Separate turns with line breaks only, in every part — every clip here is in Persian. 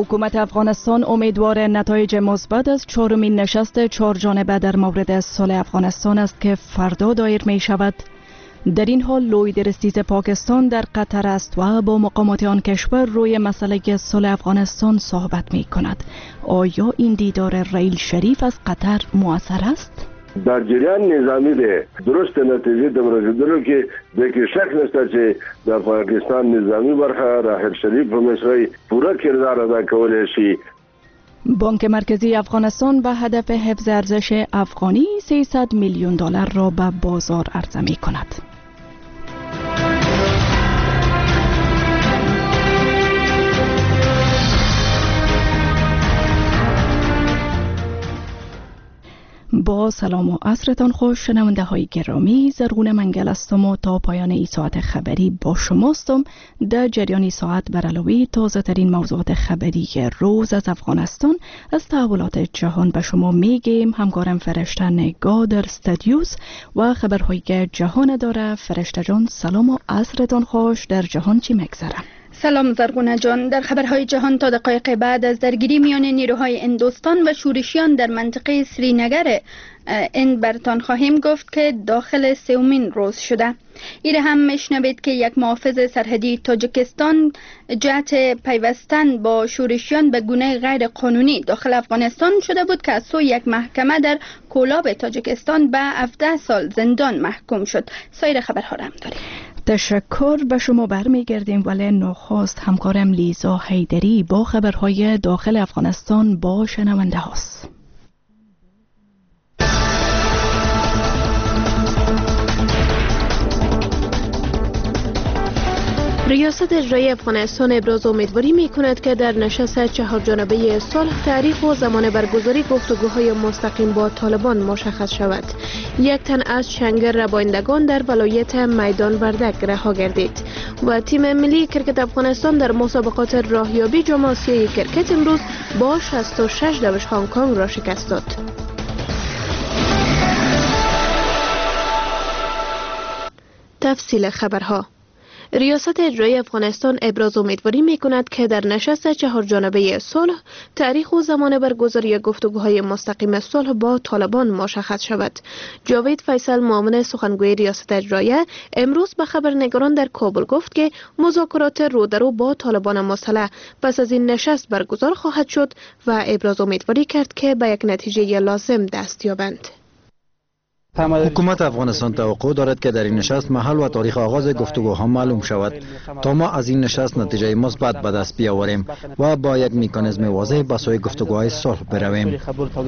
حکومت افغانستان امیدوار نتایج مثبت از چهارمین نشست چهارجانبه در مورد صلح افغانستان است که فردا دایر می شود. در این حال لوی درستیز پاکستان در قطر است و با مقامات آن کشور روی مسئله صلح افغانستان صحبت می کند. آیا این دیدار ریل شریف از قطر مؤثر است؟
در جریان نظامی ده درست نتیجه در رسیدلو که دیگه شک نشته چې در پاکستان نظامی برخه راحل شریف و مصری پورا کردار ادا کولی شي.
بانک مرکزی افغانستان به هدف حفظ ارزش افغانی 300 میلیون دلار را به بازار عرضه می کند. با سلام و عصرتان خوش شنونده های گرامی، زرغون منگل هستم و تا پایان این ساعت خبری با شماستم. در جریان ساعت بر علاوه تازه ترین موضوعات خبری روز از افغانستان از تحولات جهان به شما میگیم. همکارم فرشته نگاه در استودیوس و خبرهای جهان داره. فرشته جان سلام و عصرتان خوش. در جهان چی میگذره؟
سلام زرغونه جان. در خبرهای جهان تا دقایق بعد از درگیری میان نیروهای هندوستان و شورشیان در منطقه سرینگر این برتان خواهیم گفت که داخل سومین روز شده. ایره هم میشنوید که یک محافظ سرحدی تاجیکستان جهت پیوستن با شورشیان به گونه غیر قانونی داخل افغانستان شده بود که از سوی یک محکمه در کولاب تاجیکستان به 17 سال زندان محکوم شد. سایر خبرها را هم داریم.
تشکر به شما برمیگردیم، ولی نخست همکارم لیزا حیدری با خبرهای داخل افغانستان با شنونده هاست.
ریاست اجرایی افغانستان ابراز امیدواری می کند که در نشست چهارجانبه صلح تاریخ و زمان برگزاری گفتگوهای مستقیم با طالبان مشخص شود. یک تن از چنگر ربایندگان در ولایت میدان وردک رها گردید و تیم ملی کرکت افغانستان در مسابقات راهیابی جام آسیایی کرکت امروز با 66 دوش هنگ کنگ را شکست داد. تفصیل خبرها. ریاست اجرایی افغانستان ابراز امیدواری می کند که در نشست چهارجانبه صلح تاریخ و زمان برگزاری گفتگوهای مستقیم صلح با طالبان مشخص شود. جاوید فیصل معاون سخنگوی ریاست اجرایی امروز به خبرنگاران در کابل گفت که مذاکرات رودرو با طالبان مسلح پس از این نشست برگزار خواهد شد و ابراز امیدواری کرد که به یک نتیجه لازم دست یابند.
حکومت افغانستان توقع دارد که در این نشست محل و تاریخ آغاز گفتگوها معلوم شود تا ما از این نشست نتیجه مثبت به دست بیاوریم و با یک مکانیزم واضح به سوی گفتگوهای صلح برویم.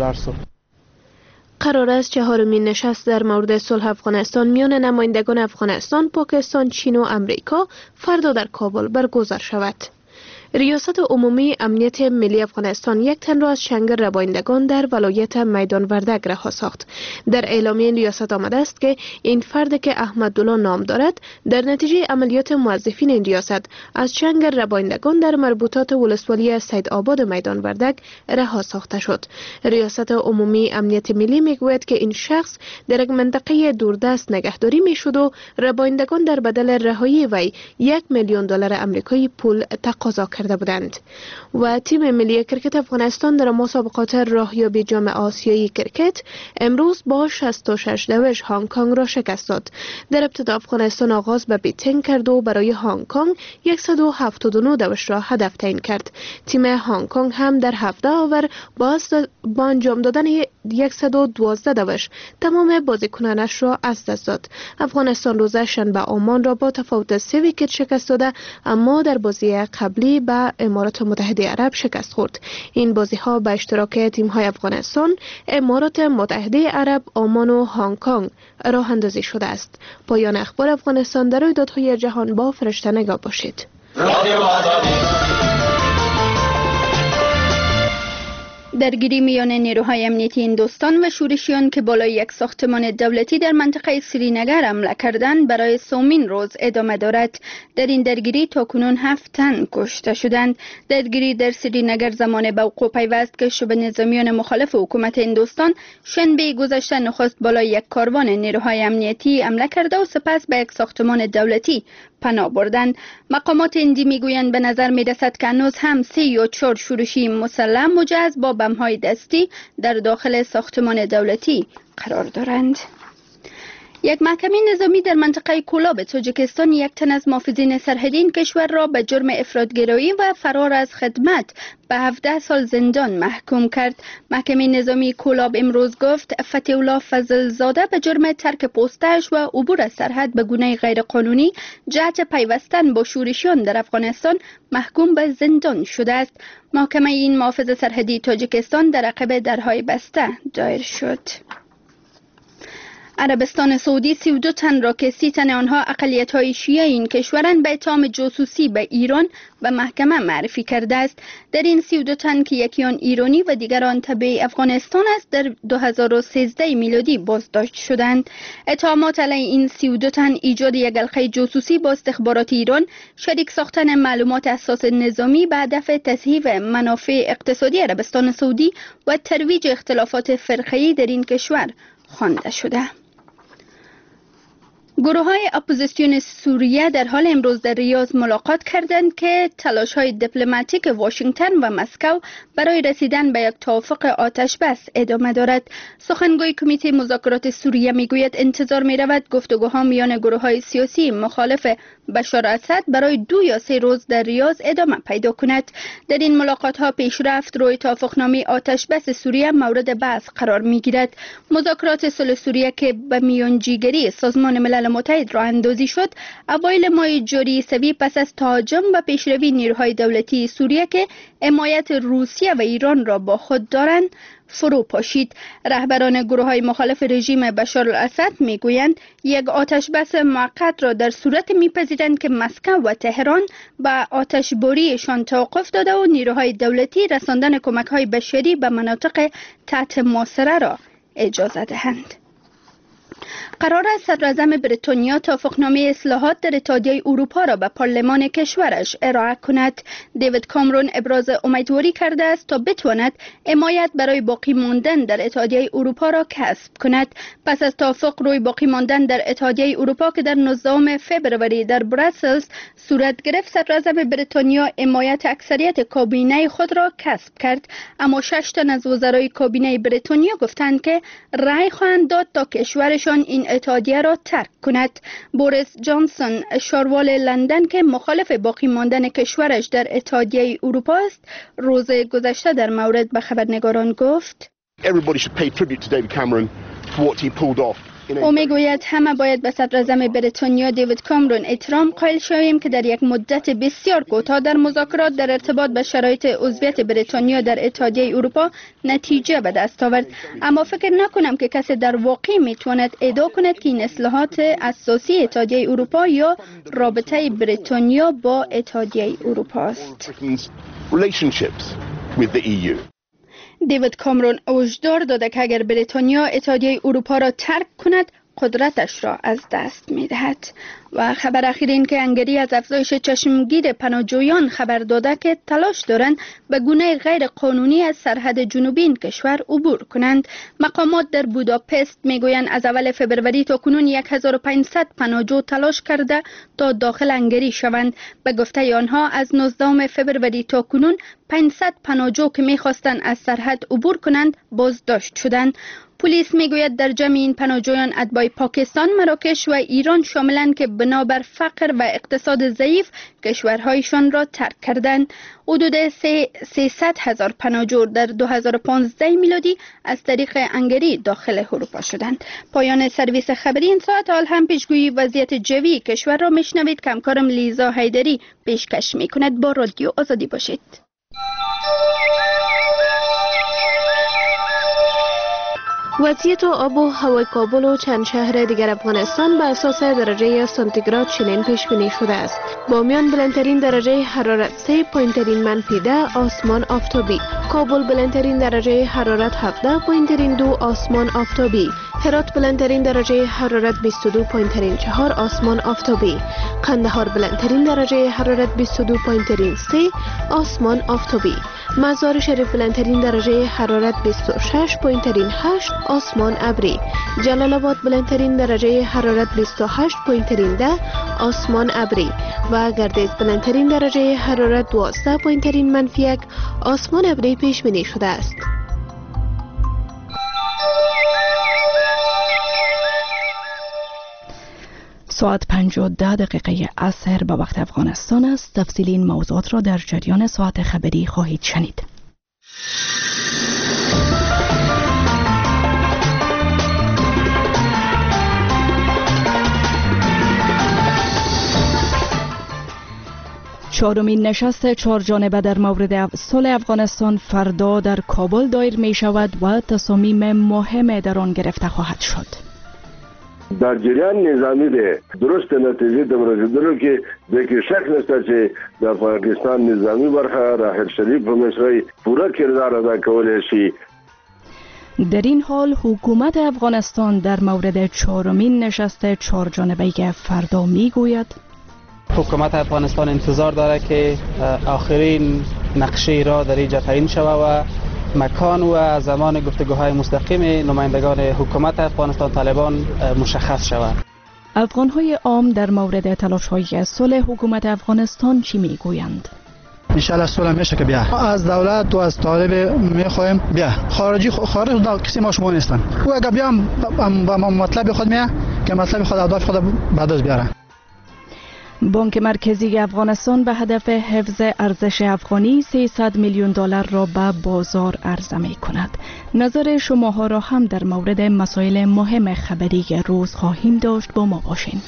قرار است چهارمین نشست در مورد صلح افغانستان میان نمایندگان افغانستان، پاکستان، چین و امریکا فردا در کابل برگزار شود. ریاست عمومی امنیت ملی افغانستان یک تن را از چنگر ربایندگان در ولایت میدان وردک رها ساخت. در اعلامیه ریاست آمده است که این فرد که احمدالله نام دارد در نتیجه عملیات موظفین این ریاست از چنگر ربایندگان در مربوطات ولسوالی سید آباد میدان وردک رها ساخته شد. ریاست عمومی امنیت ملی میگوید که این شخص در یک منطقه دوردست نگهداری میشد و ربایندگان در بدل رهایی وی 1 میلیون دلار آمریکایی پول تقاضا کرده بودند. و تیم ملی کرکت افغانستان در مسابقات راهیابی جام آسیایی کرکت امروز با 66 دوش هنگ کنگ را شکست داد. در ابتدا افغانستان آغاز به بیتینگ کرد و برای هنگ کنگ 179 دوش را هدف تعیین کرد. تیم هنگ کنگ هم در 17 اوور با انجام دادن 112 دوش تمام بازیکنانش را از دست داد. افغانستان روز شنبه عمان را با تفاوت 3 ویکت شکست داده، اما در بازی قبلی به امارات متحده عرب شکست خورد. این بازی ها به اشتراک تیم های افغانستان، امارات متحده عرب، عمان و هنگ کنگ راه اندازی شده است. پایان اخبار افغانستان در رویدادهای جهان با فرشته نگاه باشید.
درگیری میان نیروهای امنیتی هندوستان و شورشیان که بالای یک ساختمان دولتی در منطقه سرینگر حمله کردند برای سومین روز ادامه دارد. در این درگیری تاکنون 7 تن کشته شدند. درگیری در سرینگر زمان به وقوع پیوست که شبه نظامیان مخالف حکومت هندوستان شنبه گذشته نخست بالای یک کاروان نیروهای امنیتی حمله کرده و سپس به یک ساختمان دولتی پناه بردند. مقامات هندی میگویند به نظر میرسد که هنوز هم 3 یا 4 شورشی مسلح مجهز با بم‌های دستی در داخل ساختمان دولتی قرار دارند. یک محکمه نظامی در منطقه کولاب تاجیکستان 1 تن از محافظین سرحدی کشور را به جرم افراط‌گرایی و فرار از خدمت به 17 سال زندان محکوم کرد. محکمه نظامی کولاب امروز گفت فتح الله فضل زاده به جرم ترک پستش و عبور از سرحد به گونه غیرقانونی جهت پیوستن با شورشیان در افغانستان محکوم به زندان شده است. محکمه این محافظ سرحدی تاجیکستان در عقب درهای بسته دایر شد. عربستان سعودی 32 تن را که 30 تن آنها اقلیت‌های شیعه این کشورند به اتهام جاسوسی به ایران به محکمه معرفی کرده است. در این 32 تن که یکی آن ایرانی و دیگران تبع افغانستان است در 2013 میلادی بازداشت شدند. اتهامات علیه این 32 تن ایجاد یک حلقه جاسوسی با استخبارات ایران، شریک ساختن معلومات اساس نظامی به هدف تصحیح منافع اقتصادی عربستان سعودی و ترویج اختلافات فرقه‌ای در این کشور خوانده شده. گروه‌های اپوزیسیون سوریه در حال امروز در ریاض ملاقات کردند که تلاش‌های دیپلماتیک واشنگتن و مسکو برای رسیدن به یک توافق آتش بس ادامه دارد. سخنگوی کمیته مذاکرات سوریه میگوید انتظار می‌رود گفتگوها میان گروه‌های سیاسی مخالف بشار اسد برای 2 یا 3 روز در ریاض ادامه پیدا کند. در این ملاقات‌ها پیشرفت روی توافقنامه آتش بس سوریه مورد بحث قرار می‌گیرد. مذاکرات صلح سوریه که به میانجیگری سازمان ملل متحد راه اندازی شد، اوایل ماه جاری سوی پس از تهاجم و پیشروی نیروهای دولتی سوریه که حمایت روسیه و ایران را با خود دارند فرو پاشید. رهبران گروه‌های مخالف رژیم بشار الاسد میگویند یک آتش بس موقت را در صورت میپذیرند که مسکو و تهران به آتشباریشان توقف داده و نیروهای دولتی رساندن کمک‌های بشری به مناطق تحت محاصره را اجازه دهند. قرار است صدراعظم بریتانیا توافقنامه اصلاحات در اتحادیه اروپا را به پارلمان کشورش ارائه کند. دیوید کامرون ابراز امیدواری کرده است تا بتواند حمایت برای باقی ماندن در اتحادیه اروپا را کسب کند. پس از توافق روی باقی ماندن در اتحادیه اروپا که در 19 فوریه در بروسل صورت گرفت، صدراعظم بریتانیا حمایت اکثریت کابینه خود را کسب کرد، اما 6 تن از وزرای کابینه بریتانیا گفتند که رأی خواهند داد تا کشورشان این اتحادیه را ترک کند. بوریس جانسون شاروال لندن که مخالف باقی ماندن کشورش در اتحادیه اروپا است، روز گذشته در مورد به خبرنگاران گفت او میگوید همه باید به صدراعظم بریتانیا دیوید کامرون احترام قائل شویم که در یک مدت بسیار کوتاه در مذاکرات در ارتباط به شرایط عضویت بریتانیا در اتحادیه اروپا نتیجه به دست آورد، اما فکر نکنم که کسی در واقع میتواند ادعا کند که این اصلاحات اساسی اتحادیه اروپا یا رابطه بریتانیا با اتحادیه اروپا است. دیوید کامرون هشدار داده که اگر بریتانیا اتحادیه اروپا را ترک کند قدرتش را از دست می دهد. و خبر اخیر این که هنگری از افزایش چشمگیر پناهجویان خبر داده که تلاش دارند به گونه غیر قانونی از سرحد جنوبی این کشور عبور کنند. مقامات در بوداپست میگویند از اول فوریه تا کنون 1500 پناهجو تلاش کرده تا داخل هنگری شوند. به گفته آنها از 19 فوریه تا کنون 500 پناهجو که میخواستند از سرحد عبور کنند بازداشت شدند. پلیس میگوید در جمع این پناهجویان اتباع پاکستان، مراکش و ایران شاملند که بنابر فقر و اقتصاد ضعیف کشورهایشان را ترک کردند. حدود 300,000 پناهجو در 2015 میلادی از طریق هنگری داخل اروپا شدند. پایان سرویس خبری این ساعت. حال هم پیشگویی وضعیت جوی کشور را میشنوید که همکارم لیزا حیدری پیشکش میکند. با رادیو آزادی باشید.
وضعیت آب و هوای کابل و چند شهر دیگر افغانستان به اساس درجه سانتیگراد چنین پیش بینی شده است. بامیان بلندترین درجه حرارت 3، پایینترین -10 آسمان آفتابی. کابل بلندترین درجه حرارت 17، پایینترین 2 آسمان آفتابی. هرات بلندترین درجه حرارت 22، پایینترین 4 آسمان آفتابی. قندهار بلندترین درجه حرارت 22، پایینترین 3 آسمان آفتابی. مزار شریف بلندترین درجه حرارت 26، پایینترین 8 آسمان ابری. جلال آباد بلندترین درجه حرارت 28، پایینترین 10 آسمان ابری و گردیز بلندترین درجه حرارت 12، پایینترین -1 آسمان ابری پیش بینی شده است.
ساعت 5:10 عصر به وقت افغانستان است. تفصیل این موضوعات را در جریان ساعت خبری خواهید شنید. چهارمین نشست چهارجانبه در مورد صلح افغانستان فردا در کابل دایر می شود و تصامیم مهم در آن گرفته خواهد شد.
در جریان نظامی ده درست نتیجه در رسیدلو که به شک نسته که در پاکستان نظامی برخه راحل شریف و مصری پورا کردار ادا کولی شي.
در این حال حکومت افغانستان در مورد چهارمین نشست چهارجانبه فردا می گوید
حکومت افغانستان انتظار داره که آخرین نقشه را در اینجا تعیین شود و مکان و زمان گفتگوهای مستقیم نمایندگان حکومت افغانستان طالبان مشخص شود.
افغانهای عام در مورد تلاش‌های صلح حکومت افغانستان چی میگویند؟
انشالله صلح میشه که بیا از دولت و از طالب میخوایم بیا خارج کسی ما شما نیستن و اگه بیام با مطلب خود میه که مطلب خود اهداف خود بعد از بیاره.
بانک مرکزی افغانستان به هدف حفظ ارزش افغانی $300 میلیون را به بازار عرضه می کند. نظر شماها را هم در مورد مسائل مهم خبری روز خواهیم داشت. با ما باشین.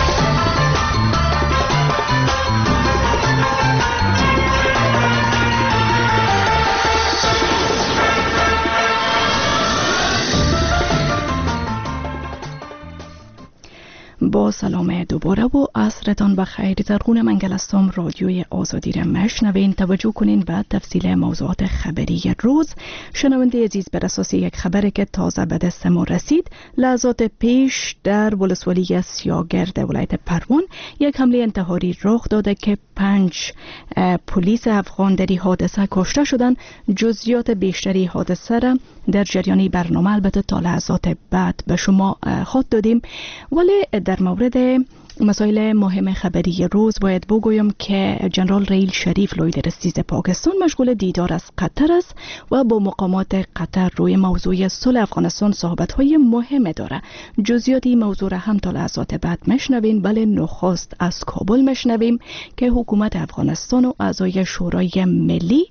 با سلام دوباره و عصرتان بخیر. زرغون منگل هستم. رادیوی آزادی را میشنوین. توجه کنین به تفصیل موضوعات خبری روز. شنونده عزیز، بر اساس یک خبری که تازه به دست ما رسید، لحظات پیش در ولسوالی سیاگرد ولایت پروان یک حمله انتحاری رخ داده که 5 پلیس افغان در حادثه کشته شدند. جزئیات بیشتری حادثه را در جریان برنامه البته تا لحظات بعد به شما خود دادیم، ولی در مورد مسائل مهم خبری روز باید بگویم که جنرال ریل شریف لوی رئیس پاکستان مشغول دیدار از قطر است و با مقامات قطر روی موضوع صلح افغانستان صحبت‌های مهم داره. جزئیات این موضوع را هم تا لحظات بعد میشنویم. بله، نخست از کابل میشنویم که حکومت افغانستان و اعضای شورای ملی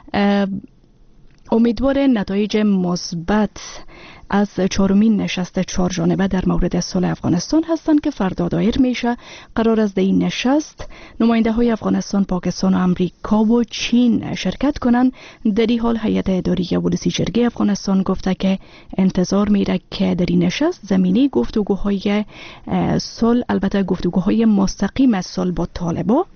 امیدوار نتایج مثبت از چهارمین نشست چهارجانبه در مورد صلح افغانستان هستند که فردا دایر میشه. قرار است در این نشست نماینده های افغانستان، پاکستان و امریکا و چین شرکت کنند. در این حال هیئت اداری ولسی جرگه افغانستان گفته که انتظار میره که در این نشست زمینه گفتگوهای صلح، البته گفتگوهای مستقیم از صلح با طالبان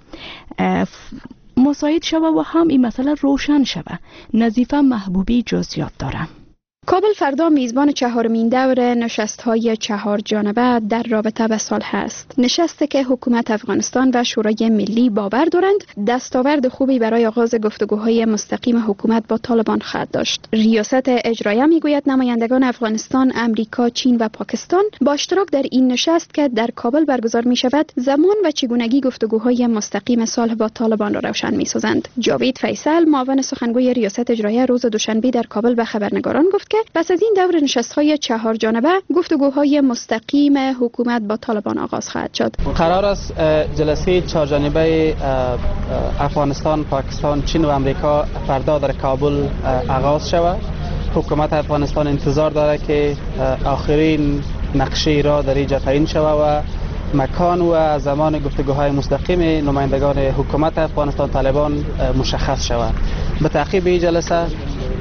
مساعد شود و هم این مسئله روشن شود. نظیفه محبوبی جزئیات داره.
کابل فردا میزبان چهارمین دور نشست‌های چهارجانبه در رابطه به صلح است. نشستی که حکومت افغانستان و شورای ملی باور دارند دستاورد خوبی برای آغاز گفتگوهای مستقیم حکومت با طالبان خواهد داشت. ریاست اجرایه میگوید نمایندگان افغانستان، امریکا، چین و پاکستان با اشتراک در این نشست که در کابل برگزار می‌شود، زمان و چگونگی گفتگوهای مستقیم صلح با طالبان را روشن می‌سازند. جاوید فیصل، معاون سخنگوی ریاست اجرایه، روز دوشنبه در کابل به خبرنگاران گفت که پس از این دور نشست‌های چهارجانبه گفتگوهای مستقیم حکومت با طالبان آغاز خواهد شد.
قرار است جلسه چهارجانبه افغانستان، پاکستان، چین و امریکا فردا در کابل آغاز شود. حکومت افغانستان انتظار داره که آخرین نقشه را در اینجا تعیین شود و مکان و زمان گفتگوهای مستقیم نمایندگان حکومت افغانستان طالبان مشخص شود. به تعقیب این جلسه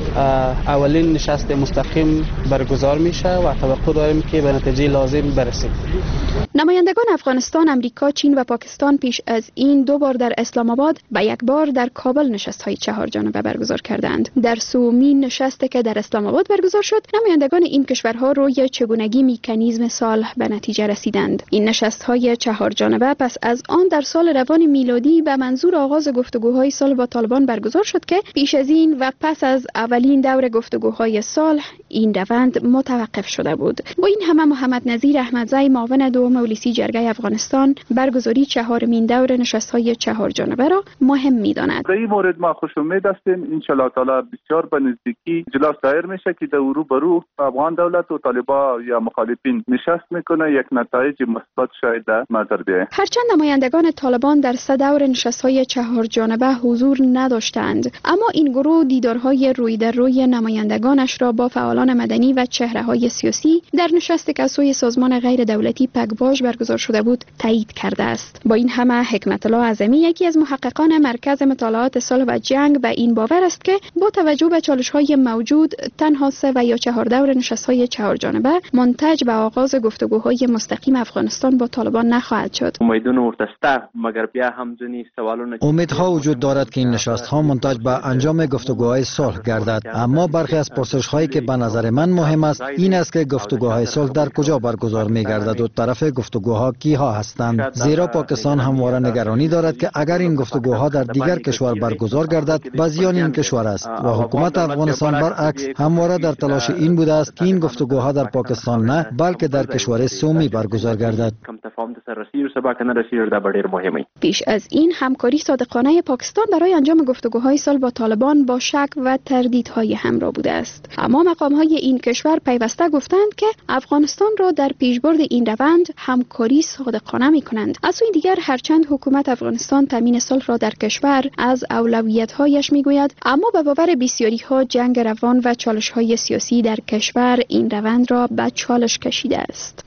اولین نشست مستقیم برگزار میشه و توقع داریم که به نتیجه لازم برسیم.
نمایندگان افغانستان، امریکا، چین و پاکستان پیش از این 2 بار در اسلام آباد و 1 بار در کابل نشست‌های 4 جانبه برگزار کردند. در سومین نشستی که در اسلام آباد برگزار شد، نمایندگان این کشورها روی چگونگی مکانیزم صلح به نتیجه رسیدند. این نشست‌های 4 جانبه پس از آن در سال روان میلادی به منظور آغاز گفتگوهای صلح با طالبان برگزار شد که پیش از این و پس از اولین دور گفتگوهای صلح این روند متوقف شده بود. با این همه محمد نظیر احمدزی، معاون دوم رئیس جرگه افغانستان، برگزاری 4مین دور نشست‌های 4 جانبه را مهم می‌داند.
در این مورد ما خوش امید هستیم ان شاء الله تعالی بسیار به نزدیکی جلو سایر میشه که در روبرو افغان دولت و طالبان یا مخالفین نشست میکنه، یک نتایج مثبت شاید نظر بیاید.
هرچند نمایندگان طالبان در 3 دور نشست‌های 4 جانبه حضور نداشتند، اما این گروه دیدارهای روی در روی نمایندگانش را با فعالان مدنی و چهره‌های سیاسی در نشستی که از سوی سازمان غیر دولتی پگواژ برگزار شده بود تایید کرده است. با این همه حکمت الله اعظمی، یکی از محققان مرکز مطالعات صلح و جنگ، به این باور است که با توجه به چالش‌های موجود تنها 3 و یا 4 دور نشست‌های 4 جانبه منتج به آغاز گفتگوهای مستقیم افغانستان با طالبان نخواهد شد.
امیدها وجود دارد که این نشست‌ها منتج به انجام گفتگوهای صلح گردد، اما برخی از پرسش‌هایی که به نظر من مهم است این است که گفتگوهای صلح در کجا برگزار می‌گردد و طرف گفتگوها کیها هستند، زیرا پاکستان همواره نگرانی دارد که اگر این گفتگوها در دیگر کشور برگزار گردد به زیان این کشور است و حکومت افغانستان برعکس همواره در تلاش این بوده است که این گفتگوها در پاکستان نه بلکه در کشور سومی برگزار گردد.
پیش از این همکاری صادقانه پاکستان برای انجام گفتگوهای صلح با طالبان با شک و تردیدهای همراه بوده است، اما مقام‌های این کشور پیوسته گفتند که افغانستان را در پیشبرد این روند همکاری صادقانه می‌کنند. از سوی دیگر هرچند حکومت افغانستان تامین صلح را در کشور از اولویت‌هایش می‌گوید، اما به باور بسیاری‌ها جنگ روان و چالش‌های سیاسی در کشور این روند را به چالش کشیده است.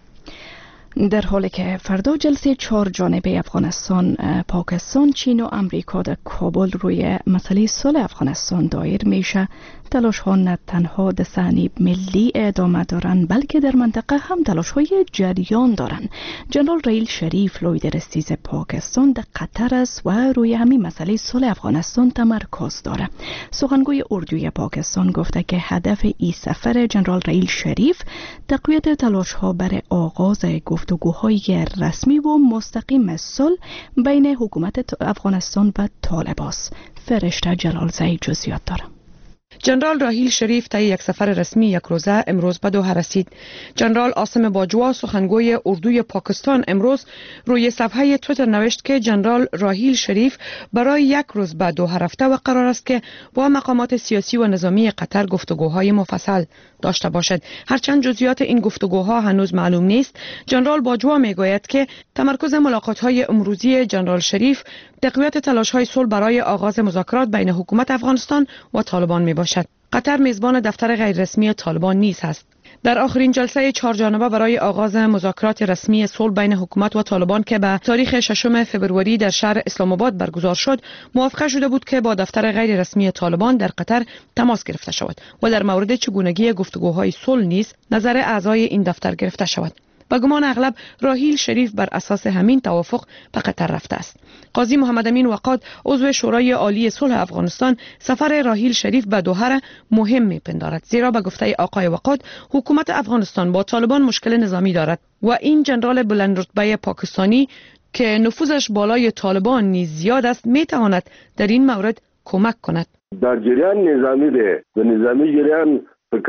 در حالی که فردا جلسه 4 جانبه افغانستان، پاکستان، چین و امریکا در کابل روی مسئله صلح افغانستان دایر میشه، تلاش ها نه تنها در صحنه ملی ادامه دارند بلکه در منطقه هم تلاش های جریان دارند. جنرال رحیل شریف، لویدرستیز پاکستان در قطر است و روی همین مسئله صلح افغانستان تمرکز داره. سخنگوی اردوی پاکستان گفته که هدف این سفر جنرال رحیل شریف تقویت تلاش ها برای آغاز گفتگوهای رسمی و مستقیم صلح بین حکومت افغانستان و طالبان است. فرشته جلالزی جزئیات داره.
جنرال راحیل شریف طی یک سفر رسمی 1 روزه امروز به دوحه رسید. جنرال عاصم باجوا، سخنگوی اردوی پاکستان، امروز روی صفحه تویتر نوشت که جنرال راحیل شریف برای 1 روز به دوحه رفته و قرار است که با مقامات سیاسی و نظامی قطر گفتگوهای مفصل داشته باشد. هرچند جزئیات این گفتگوها هنوز معلوم نیست، جنرال باجوا میگوید که تمرکز ملاقات‌های امروزی جنرال شریف تقویت تلاش‌های صلح برای آغاز مذاکرات بین حکومت افغانستان و طالبان میباشد. قطر میزبان دفتر غیررسمی طالبان نیز است. در آخرین جلسه 4 جانبه برای آغاز مذاکرات رسمی صلح بین حکومت و طالبان که به تاریخ 6 فوریه در شهر اسلام آباد برگزار شد، موافقه شده بود که با دفتر غیر رسمی طالبان در قطر تماس گرفته شود و در مورد چگونگی گفتگوهای صلح نیز نظر اعضای این دفتر گرفته شود. به گمان اغلب راحیل شریف بر اساس همین توافق به قطر رفته است. قاضی محمد امین وقاد، عضو شورای عالی صلح افغانستان، سفر راحیل شریف به دوحه را مهم می‌پندارد، زیرا به گفته آقای وقاد حکومت افغانستان با طالبان مشکل نظامی دارد و این جنرال بلند رتبه پاکستانی که نفوذش بالای طالبان نیز زیاد است می‌تواند در این مورد کمک کند.
در جریان نظامی ده، در نظامی جریان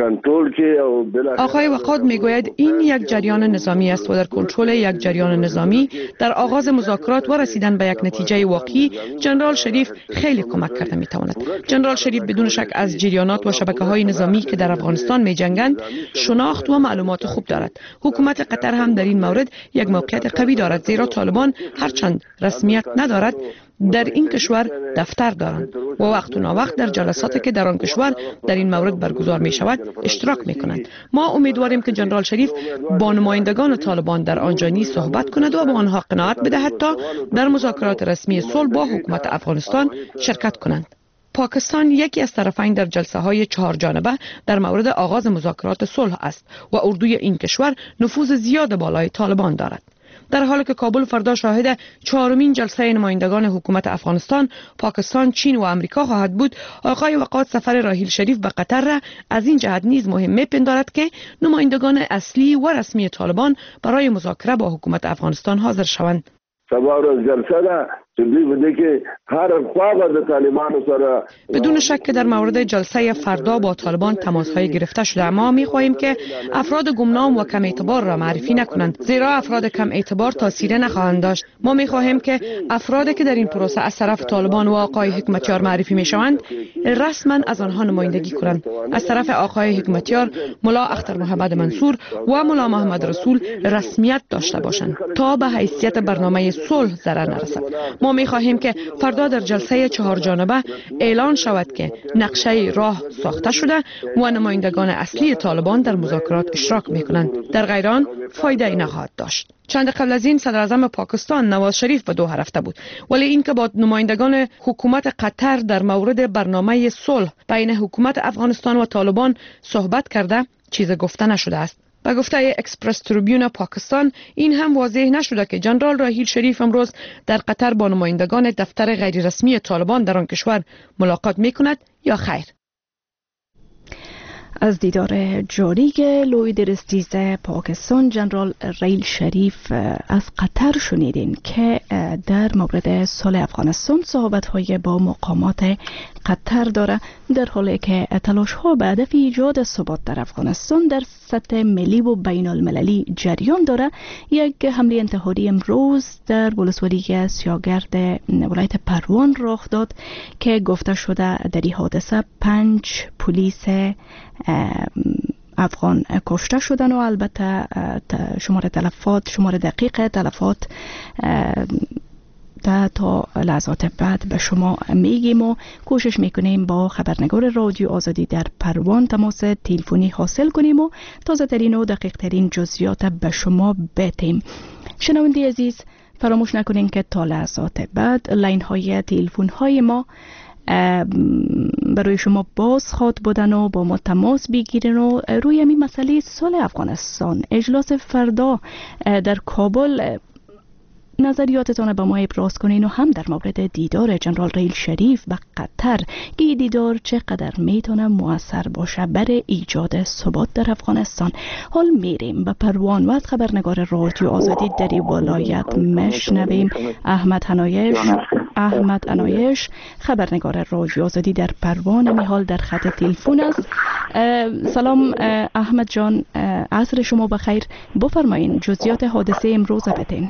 آقای وقاد میگوید این یک جریان نظامی است و در کنترل یک جریان نظامی در آغاز مذاکرات و رسیدن به یک نتیجه واقعی جنرال شریف خیلی کمک کرده میتواند. جنرال شریف بدون شک از جریانات و شبکه‌های نظامی که در افغانستان میجنگند شناخت و معلومات خوب دارد. حکومت قطر هم در این مورد یک موقعیت قوی دارد، زیرا طالبان هرچند رسمیت ندارد در این کشور دفتر دارند و وقت و ناوقت در جلساتی که در آن کشور در این مورد برگزار می شود اشتراک می کنند. ما امیدواریم که جنرال شریف با نمایندگان طالبان در آنجا نیز صحبت کند و به آنها قناعت بدهد تا در مذاکرات رسمی صلح با حکومت افغانستان شرکت کنند. پاکستان یکی از طرفین در جلسه های 4 جانبه در مورد آغاز مذاکرات صلح است و اردوی این کشور نفوذ زیاد بالای طالبان دارد. در حالی که کابل فردا شاهد 4مین جلسه نمایندگان حکومت افغانستان، پاکستان، چین و امریکا خواهد بود، آقای وقات سفر راحیل شریف به قطر را از این جهت نیز مهم می‌پندارد که نمایندگان اصلی و رسمی طالبان برای مذاکره با حکومت افغانستان حاضر شوند.
سبا روز جلسه را چندی بوده که هر خوا با طالبان سره
بدون شک در مورد جلسه فردا با طالبان تماس‌های گرفته شده، اما می‌خواهیم که افراد گمنام و کم اعتبار را معرفی نکنند، زیرا افراد کم اعتبار تاثیر نخواهند داشت. ما می‌خواهیم که افرادی که در این پروسه از طرف طالبان و آقای حکمتیار معرفی می‌شوند رسما از آنها نمایندگی کنند. از طرف آقای حکمتیار، ملا اختر محمد منصور و ملا محمد رسول رسمیت داشته باشند تا به حیثیت برنامه صلح ضرر نرسد. ما می‌خواهیم که فردا در جلسه 4 جانبه اعلان شود که نقشه راه ساخته شده و نمایندگان اصلی طالبان در مذاکرات اشتراک می‌کنند. در غیر آن فایده نخواهد داشت. چند قبل از این صدر اعظم پاکستان نواز شریف به دوحه رفته بود، ولی اینکه با نمایندگان حکومت قطر در مورد برنامه صلح بین حکومت افغانستان و طالبان صحبت کرده چیز گفته نشده است. به گفته اکسپرس تریبیون پاکستان، این هم واضح نشده که جنرال راحیل شریف امروز در قطر با نمایندگان دفتر غیررسمی طالبان در آن کشور ملاقات می‌کند یا خیر.
از دیدار جاری لوی درستیز پاکستان جنرال راحیل شریف از قطر شنیدین که در مورد صلح افغانستان صحبت‌های با مقامات قطر داره، در حالی که تلاش‌ها به هدف ایجاد ثبات در افغانستان در سطح ملی و بین المللی جریان داره. یک حمله انتحاری امروز در ولسوالی سیاگرد ولایت پروان رخ داد که گفته شده در این حادثه 5 پلیس افغان کشته شدن و البته شمار دقیق تلفات تا لحظات بعد به شما میگیم و کوشش میکنیم با خبرنگار رادیو آزادی در پروان تماس تلفنی حاصل کنیم و تازه ترین و دقیق ترین جزئیات به شما بدیم. شنونده عزیز، فراموش نکنین که تا لحظات بعد لاین های تلفن های ما برای شما باز خواد بودن و با ما تماس بگیرن و روی این مسئله صلح افغانستان، اجلاس فردا در کابل نظریاتتان به ما ابراز کنین و هم در مورد دیدار جنرال راحیل شریف به قطر که دیدار چقدر میتونه مؤثر باشه برای ایجاد ثبات در افغانستان. حال میریم به پروان و از خبرنگار رادیو آزادی در این ولایت مشنویم احمد عنایش خبرنگار رادیو آزادی در پروان حال در خط تلفن است. سلام احمد جان، عصر شما بخیر. بفرمایین جزئیات حادثه امروز بدین.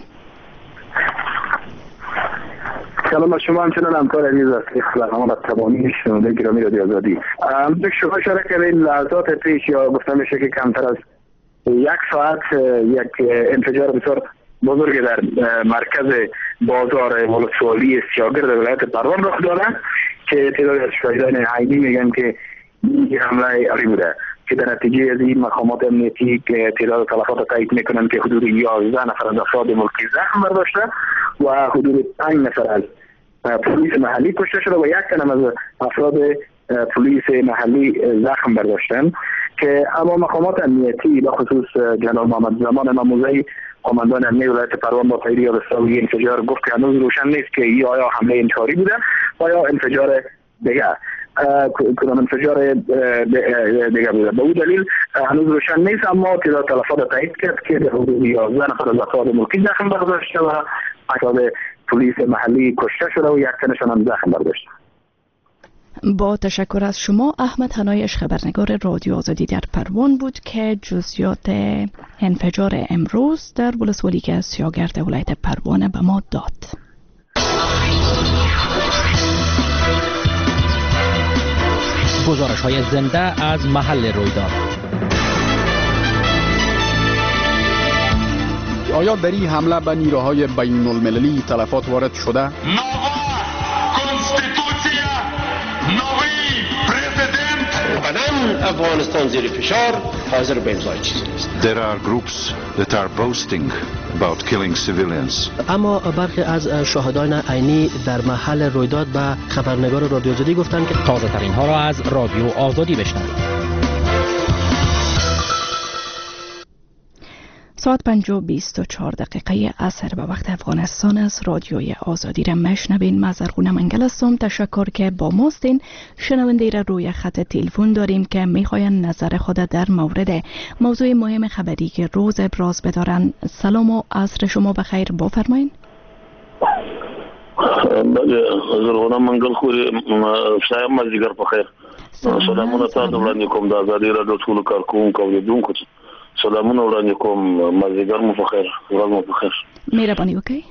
سلام شما، همچنان همکار عزیز است. سلام بر تمامی شنونده گرامی رادیو آزادی. شما اشاره کردین لحظات پیش یا گفته میشه که کمتر از 1 ساعت یک انفجار بسیار بزرگ در مرکز بازار ولسوالی سیاگرد ولایت پروان رخ داده که تعداد از شاهدان عینی میگن که این حمله آری بوده که در نتیجه از این مقامات امنیتی که تعداد تلفات را تایید میکنن که حدود 11 نفر از افراد ملکی زخم برداشته و حدود 5 نفر از پلیس محلی کشته شده و 1 تن از افراد پلیس محلی زخم برداشتن که اما مقامات امنیتی به خصوص جناب محمد زمان اماموزی قماندان امنیتی ولایت پروان با تایید یادستاوی انفجار گفت که هنوز روشن نیست که آیا حمله انتحاری بوده و یا انفجار دیگه کدام انفجار دیگه بوده. به او دلیل هنوز روشن نیست، اما تعداد تلفات تایید کرد که در حدود 11 نفر از افراد ملکی زخم برداشته و افراد پلیس محلی کشته شده و 1 تنشان هم زخم برداشته.
با تشکر از شما احمد عنایش خبرنگار رادیو آزادی در پروان بود که جزئیات انفجار امروز در ولسوالی سیاگرد ولایت پروان به ما داد.
گزارش های زنده از محل رویداد.
آیا در این حمله به نیروهای بین المللی تلفات وارد شده؟
افغانستان زیر فشار
حاضر به امضای چیزی نیست.
There are groups that are boasting about killing civilians.
اما برخی از شاهدان عینی در محل رویداد به خبرنگار رادیو آزادی گفتند که
تازه ترین ها را از رادیو آزادی بشنوید.
ساعت 5:24 عصر به وقت افغانستان از رادیوی آزادی را میشنوین. من زرغونه منگل هستم. تشکر که با ماستین. شنونده را روی خط تلفن داریم که میخواین نظر خود در مورد موضوع مهم خبری که روز ابراز بدارن. سلام و عصر شما بخیر، بفرمایین.
بله زرغونه منگل خوری شایم مازدیګر په خیر. سلامونه تاسو وړاندې کوم د آزادي رادیو ټول کارکونکو اوریدونکو. سلامونه وړاندې کوم، مازدیګر مو په خیر، ورځ مو په خیر.
مهرباني وکړئ.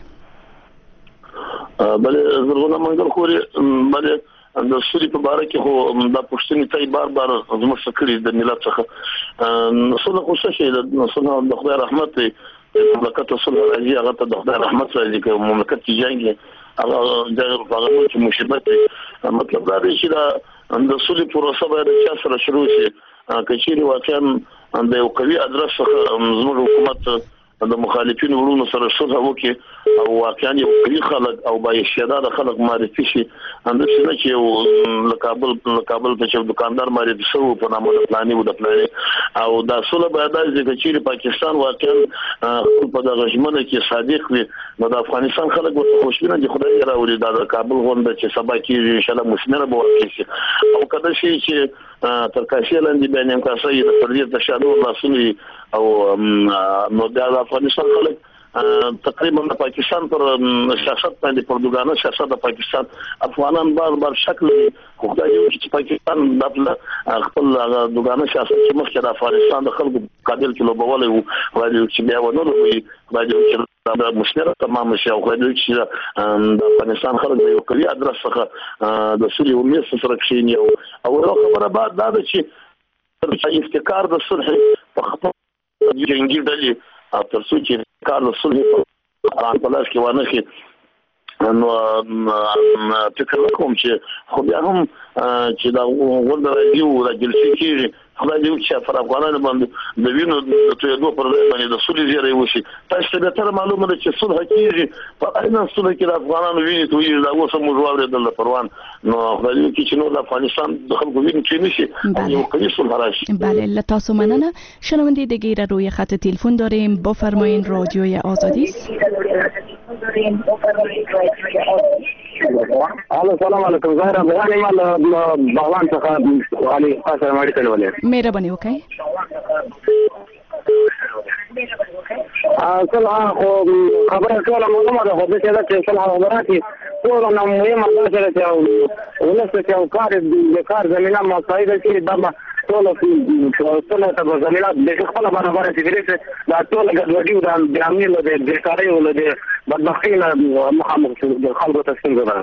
بله زرغونه منګل خوري، بله د سوري په باره کې خو دا پوښتنې ته بار زموږ څخه کړي د ملت څخه صلح خو څه شی د صلح د خدای رحمت دی. مملکت صلح راځي هغه ته د خدای رحمت راځي که مملکت چې جنګ هغه هغه چې مصیبت دی. مطلب دا دی چې د صلح پروسه باید چا سره شروع شي. که چیرې واقعا د یو قوي ادرس څخه زموږ حکومت د مخالفین ورونو سره صلح وکړي او واقعا یو قوي خلک او با استعداد خلک معرفي شي، همداسې نه چې یو کابل ته چې دکاندار معرفي شو په نامه د پلاني و د پلاني او دا صلح باید د چیرې پاکستان واقعا په دغه ژمنه کې صادق وي نو د افغانستان خلک ورته خوشبینه دي. خدای راوړي د کابل غونډه چې سبا کېږي ان شاء الله مثمره به ورکړي او کله چې تر کاشي لاندې بیان هم کاسي د پردي تشادو لاسونی او نو د افغانستان خلک تقریبا د پاکستان پر سیاست باندې پردوګانه سیاست د پاکستان افغانان بار شکل خو دا یو چې پاکستان د خپل دوګانه سیاست چې مخکې د افغانستان د خلکو قابل کې لوبولای وو راځي چې بیا ونه وي راځي چې دا مسله تمام شي او غواړي چې د افغانستان خلک یو کلی ادرس څخه د سوري امید سره کښینی او خبره بعد دا چې افتکار د صلح په خپل جنگي ډلې تر څو چې کار د صلح په پلاس کې ونه شي نو فکر کوم چې خو بیا هم چې دا غونډه راځي کېږي خدای دې چې پر افغانانو باندې د وینو د تویدو پر باندې د صلح زیری وشي. تاسو ته تر معلومه ده چې صلح کېږي په اينه صلح کې د افغانانو ویني تویږي دا اوس موږ واورېدل د پروان نو خدای دې چې نو د افغانستان د خلکو ویني توی نشي یو قوي صلح راشي.
بله لتاسو مننه. شنونده دیگه را روی خط تلفن داریم. بفرمایین رادیوی آزادی است.
السلام علیکم. ظاهر افغانی مال بغلان څخه علي قاسم ماړي کولې.
مهرباني وکړئ.
صلح خو خبره ټول معلومه ده خو د چې صلح خبره کې ټول نو مهمه ده چې ولسته چې کار زمينه مساعده چې دا ټول ټول ته زمينه د خپل برابر چې دا ټول ګډوډي د عامل د بیکارۍ ول د بدبختی مخامخ خلکو ته څنګه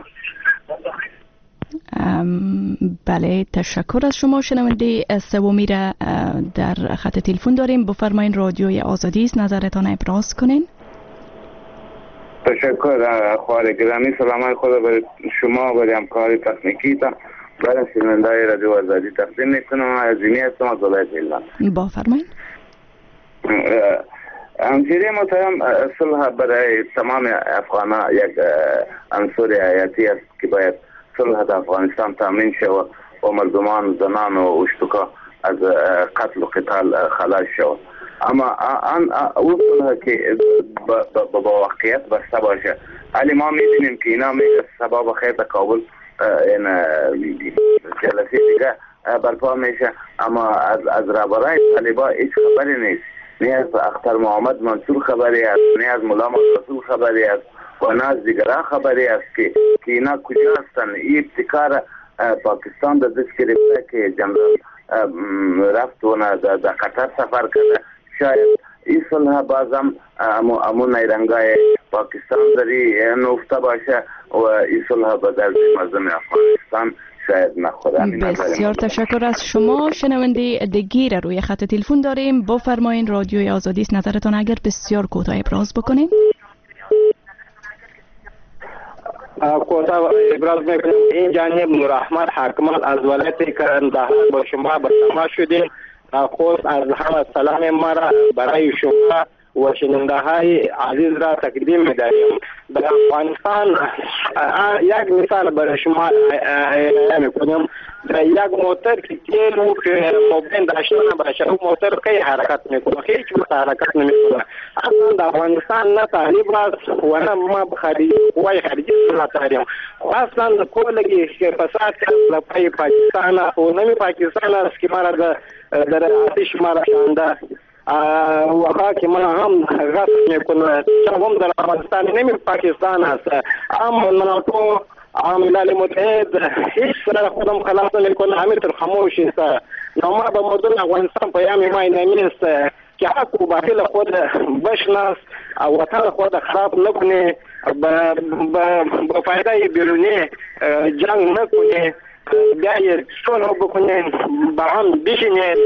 بله تشکر از شما. شنونده سومی را در خط تلفن داریم. بفرمایین رادیوی آزادی است، نظرتان ابراز کنین.
تشکر خواهر گرامی. سلام خود برای شما و همکار تکنیکی تا برای شنونده رادیو آزادی تقدیم میکنم. عظیمی هستم از ولایت هلمند.
بفرمایین.
همشیره محترم، صلح برای تمام افغانان یک عنصر حیاتی است که باید صلح در افغانستان تامین شود و مردمان زنان و اشتکا از قتل و قتال خلاص شود. اما او صلح که با واقعیت بسته باشه. ولی ما می‌بینیم که اینا میگه سبب خیر کابل این جلسه دیگه برپا میشه اما از رهبران طالبان هیچ خبری نیست. نه از اختر محمد منصور خبری است، نه از مولا رسول خبری است و نه از دیگران خبری است که اینا کجا هستند. این ابتکار پاکستان در دست گرفته که جنرال رفت و در قطر سفر کرده. شاید این صلح بازم امون نیرنگای پاکستان داری نفته باشه و این صلح به درد مردم افغانستان شاید نخوره.
بسیار تشکر از شما. شنونده دیگه را روی خط تلفن داریم. بفرمایین رادیوی آزادی است، نظرتان اگر بسیار کوتاه ابراز بکنین.
کوتاه ابراز میکنیم. این جانب نور احمد حاکمان از ولایت کندهار با شما به تماس شدیم خود از همه سلام ما را برای شما و شنونده های عزیز را تقدیم می‌داریم. در افغانستان یک مثال برای شما ارائه می‌کنیم. در یک موتور که تیل و که مبین داشته باشه، اون موتور کی حرکت میکنه؟ هیچ وقت حرکت نمیکنه. اصلا در افغانستان نه تعلیب است و نه ما قوای خارجی را داریم. اصلا کلگی که فساد کرد پای پاکستان و نمی پاکستان است که ما را در آتش ما را شانده و که ما هم غصب میکنه. هم در افغانستان نمی پاکستان است. اما مناطق ملل متحد هیچ سر خودم خلاص نمیکنه، همینطور خاموش است. ما به مردم افغانستان پیام ما اینست که حق و باطل خود بشناس، وطن خود خراب نکنه، با فایده بیرونی جنگ نکنه، بیایید صلح بکنین، با هم بشینید،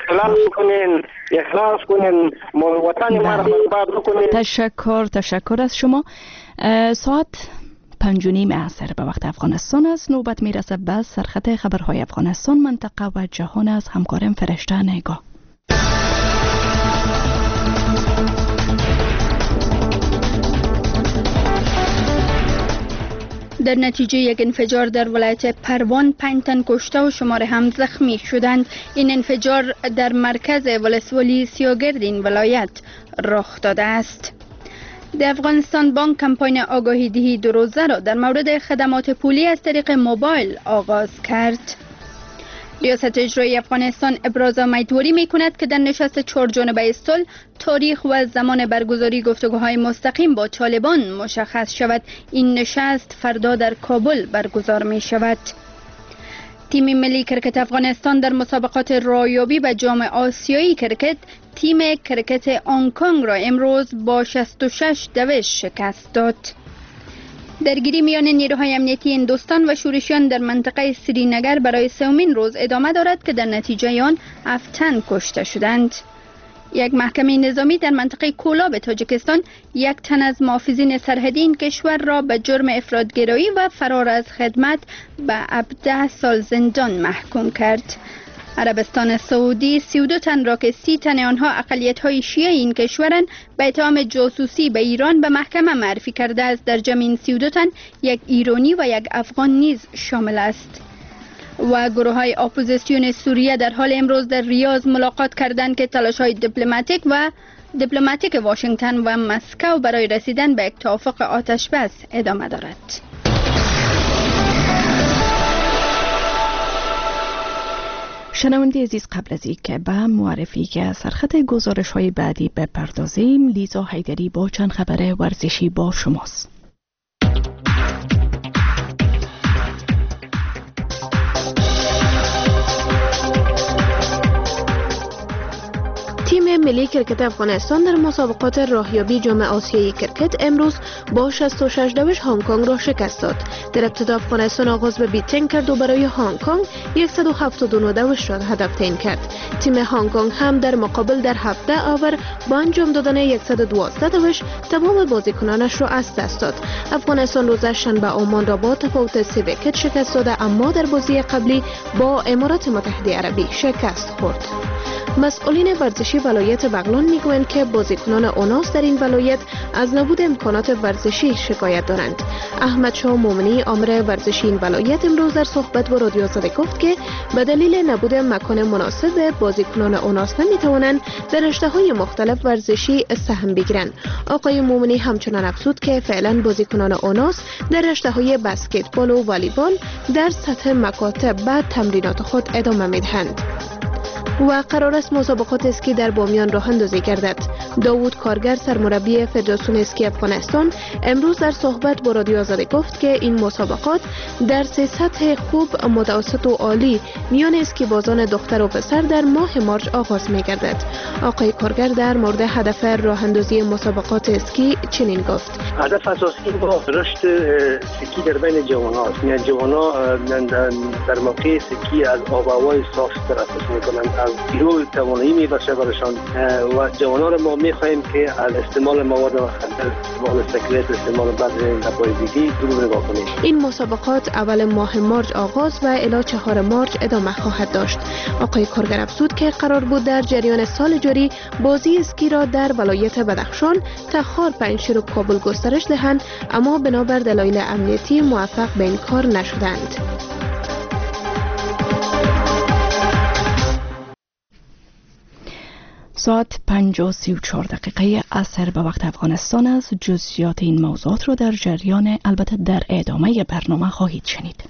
اخلاص کنین، وطن ما را برباد نکنین.
تشکر از شما. ساعت 5:30 عصر به وقت افغانستان است. نوبت میرسه به سرخط خبرهای افغانستان، منطقه و جهان از همکارم فرشته نگاه.
در نتیجه یک انفجار در ولایت پروان 5 تن کشته و شمار هم زخمی شدند. این انفجار در مرکز ولسوالی سیاگرد این ولایت رخ داده است. در افغانستان بانک کمپاین آگاهی دهی 2 روزه را در مورد خدمات پولی از طریق موبایل آغاز کرد. ریاست اجرایی افغانستان ابراز امیدواری می کند که در نشست 4 جانبه صلح تاریخ و زمان برگزاری گفتگوهای مستقیم با طالبان مشخص شود. این نشست فردا در کابل برگزار می شود. تیم ملی کرکت افغانستان در مسابقات رایابی به جام آسیایی کرکت تیم کرکت هنگ‌کنگ را امروز با 66-2 شکست داد. درگیری میان نیروهای امنیتی هندوستان و شورشیان در منطقه سرینگر برای 3مین روز ادامه دارد که در نتیجه آن 7 تن کشته شدند. یک محکمه نظامی در منطقه کولاب تاجیکستان 1 تن از محافظین سرحدی این کشور را به جرم افراط‌گرایی و فرار از خدمت به 17 سال زندان محکوم کرد. عربستان سعودی 32 تن را که 30 تن آنها اقلیت‌های شیعه این کشورند به اتهام جاسوسی به ایران به محکمه معرفی کرده است. در جمع این 32 تن 1 ایرانی و 1 افغان نیز شامل است. و گروه‌های اپوزیسیون سوریه در حال امروز در ریاض ملاقات کردند که تلاش‌های دیپلماتیک واشنگتن و مسکو برای رسیدن به یک توافق آتش‌بس ادامه دارد.
شنونده عزیز، قبل از اینکه به معرفی که سرخط گزارش‌های بعدی بپردازیم، لیزا حیدری با چند خبر ورزشی با شماست.
تیم ملی کرکت افغانستان در مسابقات راهیابی جام آسیایی کرکت امروز با 66-2 هنگ کنگ را شکست داد. در ابتدا افغانستان آغاز به بیتینگ کرد و برای هنگ کنگ 179 را هدف تعیین کرد. تیم هنگ کنگ هم در مقابل در 17 آور با انجام دادن 112 تمام بازیکنانش را از دست داد. افغانستان روز شنبه عمان را با تفاوت 3 ویکت شکست داده، اما در بازی قبلی با امارات متحده عربی شکست خورد. مسئولین ورزشی ولایت بغلان میگویند که بازیکنان اوناس در این ولایت از نبود امکانات ورزشی شکایت دارند. احمد شاه مومنی آمر ورزشی این ولایت امروز در صحبت با رادیو آزادی گفت که به دلیل نبود مکان مناسب بازیکنان اوناس نمیتوانند در رشته‌های مختلف ورزشی سهم بگیرند. آقای مومنی همچنان افزود که فعلا بازیکنان اوناس در رشته‌های بسکتبال و والیبال در سطح مکاتب به تمرینات خود ادامه میدهند. و قرار است مسابقات اسکی در بامیان راه اندازی گردد. داوود کارگر سرمربی فدراسیون اسکی افغانستان امروز در صحبت با رادیو آزادی گفت که این مسابقات در 3 سطح خوب، متوسط و عالی میان اسکی بازان دختر و پسر در ماه مارچ آغاز می گردد. آقای کارگر در مورد هدف راه اندازی مسابقات اسکی چنین گفت:
هدف اساسی با رشد اسکی در بین جوانان است. یعنی جوانان در موقع اسکی از آب و هوای صاف استفاده می‌کنند، از گروه توانایی میبخشه برشان و جوانان ما میخواهیم که از استعمال مواد مخدر، استعمال سیگارت، استعمال بد نپاییدگی دور نگاه کنیم.
این مسابقات اول ماه مارچ آغاز و الی 4 مارچ ادامه خواهد داشت. آقای کارگر افزود که قرار بود در جریان سال جاری بازی اسکی را در ولایت بدخشان، تخار، پنجشیر و کابل گسترش دهند، اما بنابر دلایل امنیتی موفق به این کار نشدند.
ساعت 5:34 عصر به وقت افغانستان است. جزئیات این موضوعات را در جریان البته در ادامه برنامه خواهید شنید.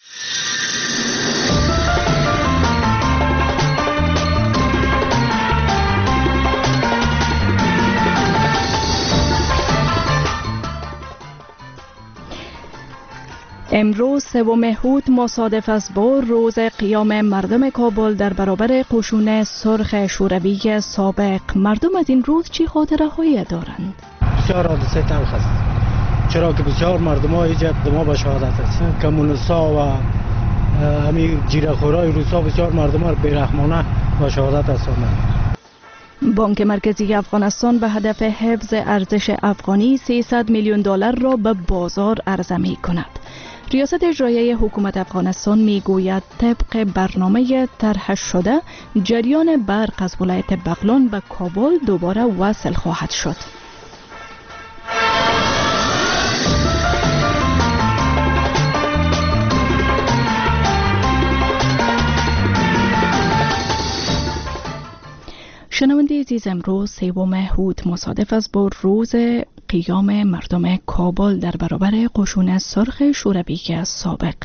امروز 3 هود مصادف است با روز قیام مردم کابل در برابر قشون سرخ شوروی سابق. مردم از این روز چی خاطره هایی دارند؟
بسیار حادثه تلخ است، چرا که بسیار مردم ها ایجاد ما به شهادت هستند. کمونیستا و همین جیره‌خورای روسا بسیار مردم ها بیرحمانه به شهادت رساندند.
بانک مرکزی افغانستان به هدف حفظ ارزش افغانی $300 میلیون را به بازار عرضه می کند. ریاست اجرایی حکومت افغانستان می گوید طبق برنامه طرح شده جریان برق از ولایت بغلان به کابل دوباره وصل خواهد شد. شنونده عزیز، امروز 3 هود مصادف است با روز قیام مردم کابل در برابر قشون سرخ شوروی سابق.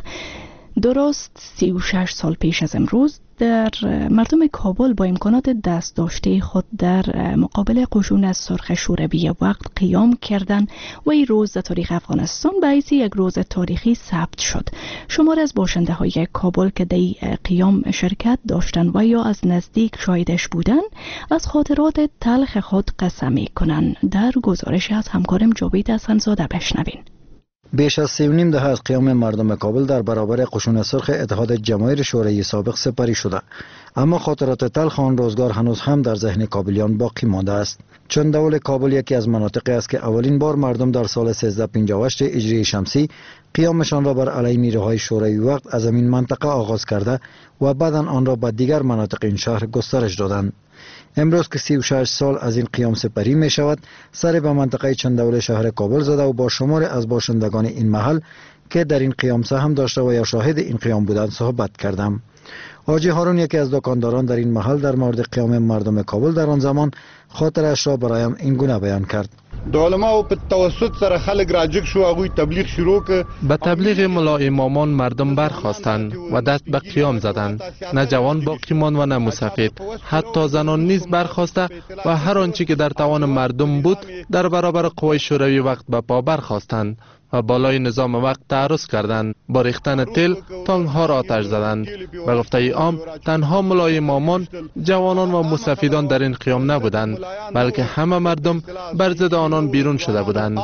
درست 36 سال پیش از امروز در مردم کابل با امکانات دست داشته خود در مقابل قشون سرخ شوروی وقت قیام کردند و این روز در تاریخ افغانستان به حیث یک روز تاریخی ثبت شد. شمار از باشنده های کابل که در قیام شرکت داشتند و یا از نزدیک شاهدش بودند از خاطرات تلخ خود قسم می کنند. در گزارش از همکارم جاوید حسن‌زاده بشنوین.
بیش از 3.5 دهه از قیام مردم کابل در برابر قشون سرخ اتحاد جماهیر شوروی سابق سپری شده، اما خاطرات تلخ آن روزگار هنوز هم در ذهن کابلیان باقی مانده است. چون دول کابل یکی از مناطقی است که اولین بار مردم در سال 1358 هجری شمسی قیامشان را بر علیه نیروهای شوروی وقت از این منطقه آغاز کرده و بعداً آن را به دیگر مناطق این شهر گسترش دادند. امروز که 36 سال از این قیام سپری می شود، سر به منطقه چندول شهر کابل زده و با شمار از باشندگان این محل که در این قیام سهم داشته و یا شاهد این قیام بودند صحبت کردم. حاجی هارون یکی از دکانداران در این محل در مورد قیام مردم کابل در آن زمان خاطرش را برایم این گونه بیان کرد.
علماء په توسط سره خلک راجک شو، هغوی تبلیغ شروع که
به تبلیغ ملا امامان مردم برخاستند و دست به قیام زدند. نه جوان باقی ماند و نه مسافید، حتی زنان نیز برخاسته و هر آنچه که در توان مردم بود در برابر قوای شوروی وقت به پا برخاستند و بالای نظام وقت تعرض کردند. با ریختن تل تانک ها را آتش زدند. به گفته عام تنها ملای امامان، جوانان و مسافیدان در این قیام نبودند، بلکه همه مردم بر ضد آنان بیرون شده بودند.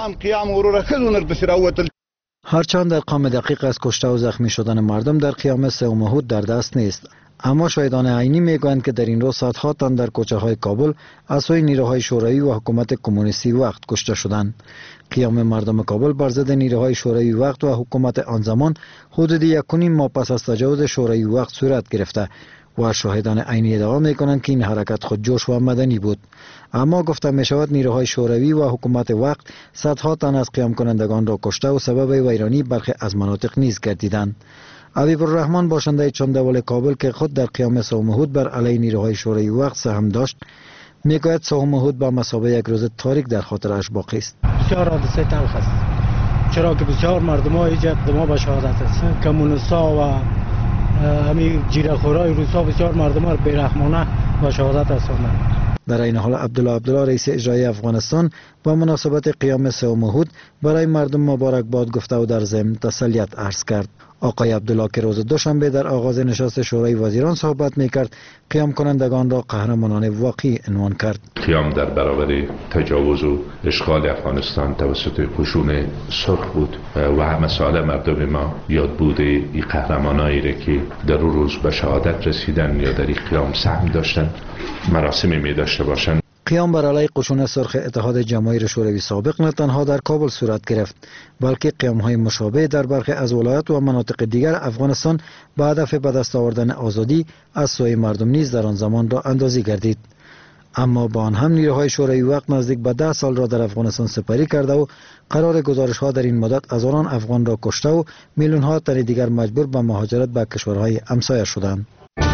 هرچند ارقام دقیق از کشته و زخمی شدن مردم در قیام 3 هود در دست نیست، اما شاهدان عینی میگویند که در این روز صدها تن در کوچه های کابل از سوی نیروهای شوروی و حکومت کمونیستی وقت کشته شدند. قیام مردم کابل بر ضد نیروهای شوروی وقت و حکومت آن زمان حدود 1.5 ماه پس از تجاوز شوروی وقت صورت گرفته و شاهدان عینی ادعا میکنند که این حرکت خود جوش و مدنی بود. اما گفته می شود نیروهای شوروی و حکومت وقت صدها تن از قیام کنندگان را کشته و سبب ویرانی برخی از مناطق نیز گردیدند. عبیب الرحمن باشنده چندول کابل که خود در قیام 3 هود بر علیه نیروهای شوروی وقت سهم داشت میگوید 3 هود به مثابه یک روز تاریک در خاطرش باقی است.
بسیار حادثه تلخ است، چرا که بسیار مردم ها ایجاد ما به شهادت هستند. کمونیستا و همین جیره‌خورای روسا بسیار مردم ها بیرحمانه به شهادت رساندند.
در این حال عبدالله رئیس اجرایی افغانستان با مناسبت قیام 3 هود برای مردم مبارک باد گفته و در ضمن تسلیت عرض کرد. آقای عبدالله که روز دوشنبه در آغاز نشست شورای وزیران صحبت میکرد، قیام کنندگان را قهرمانان واقعی عنوان کرد.
قیام در برابر تجاوز و اشغال افغانستان توسط قشون سرخ بود و همه سال مردم ما یاد بوده این قهرمانایی را که در اون روز به شهادت رسیدن یا در این قیام سهم داشتن مراسمی می داشته باشند.
قیام بر علیه قشون سرخ اتحاد جماهیر شوروی سابق نه تنها در کابل صورت گرفت، بلکه قیام‌های مشابه در برخی از ولایات و مناطق دیگر افغانستان با هدف به دست آوردن آزادی از سوی مردم نیز در آن زمان را اندازی گردید. اما با آن هم نیروهای شوروی وقت نزدیک به 10 سال را در افغانستان سپری کرده و قرار گزارش‌ها در این مدت هزاران افغان را کشته و میلیون‌ها تن دیگر مجبور به مهاجرت به کشورهای همسایه شدند.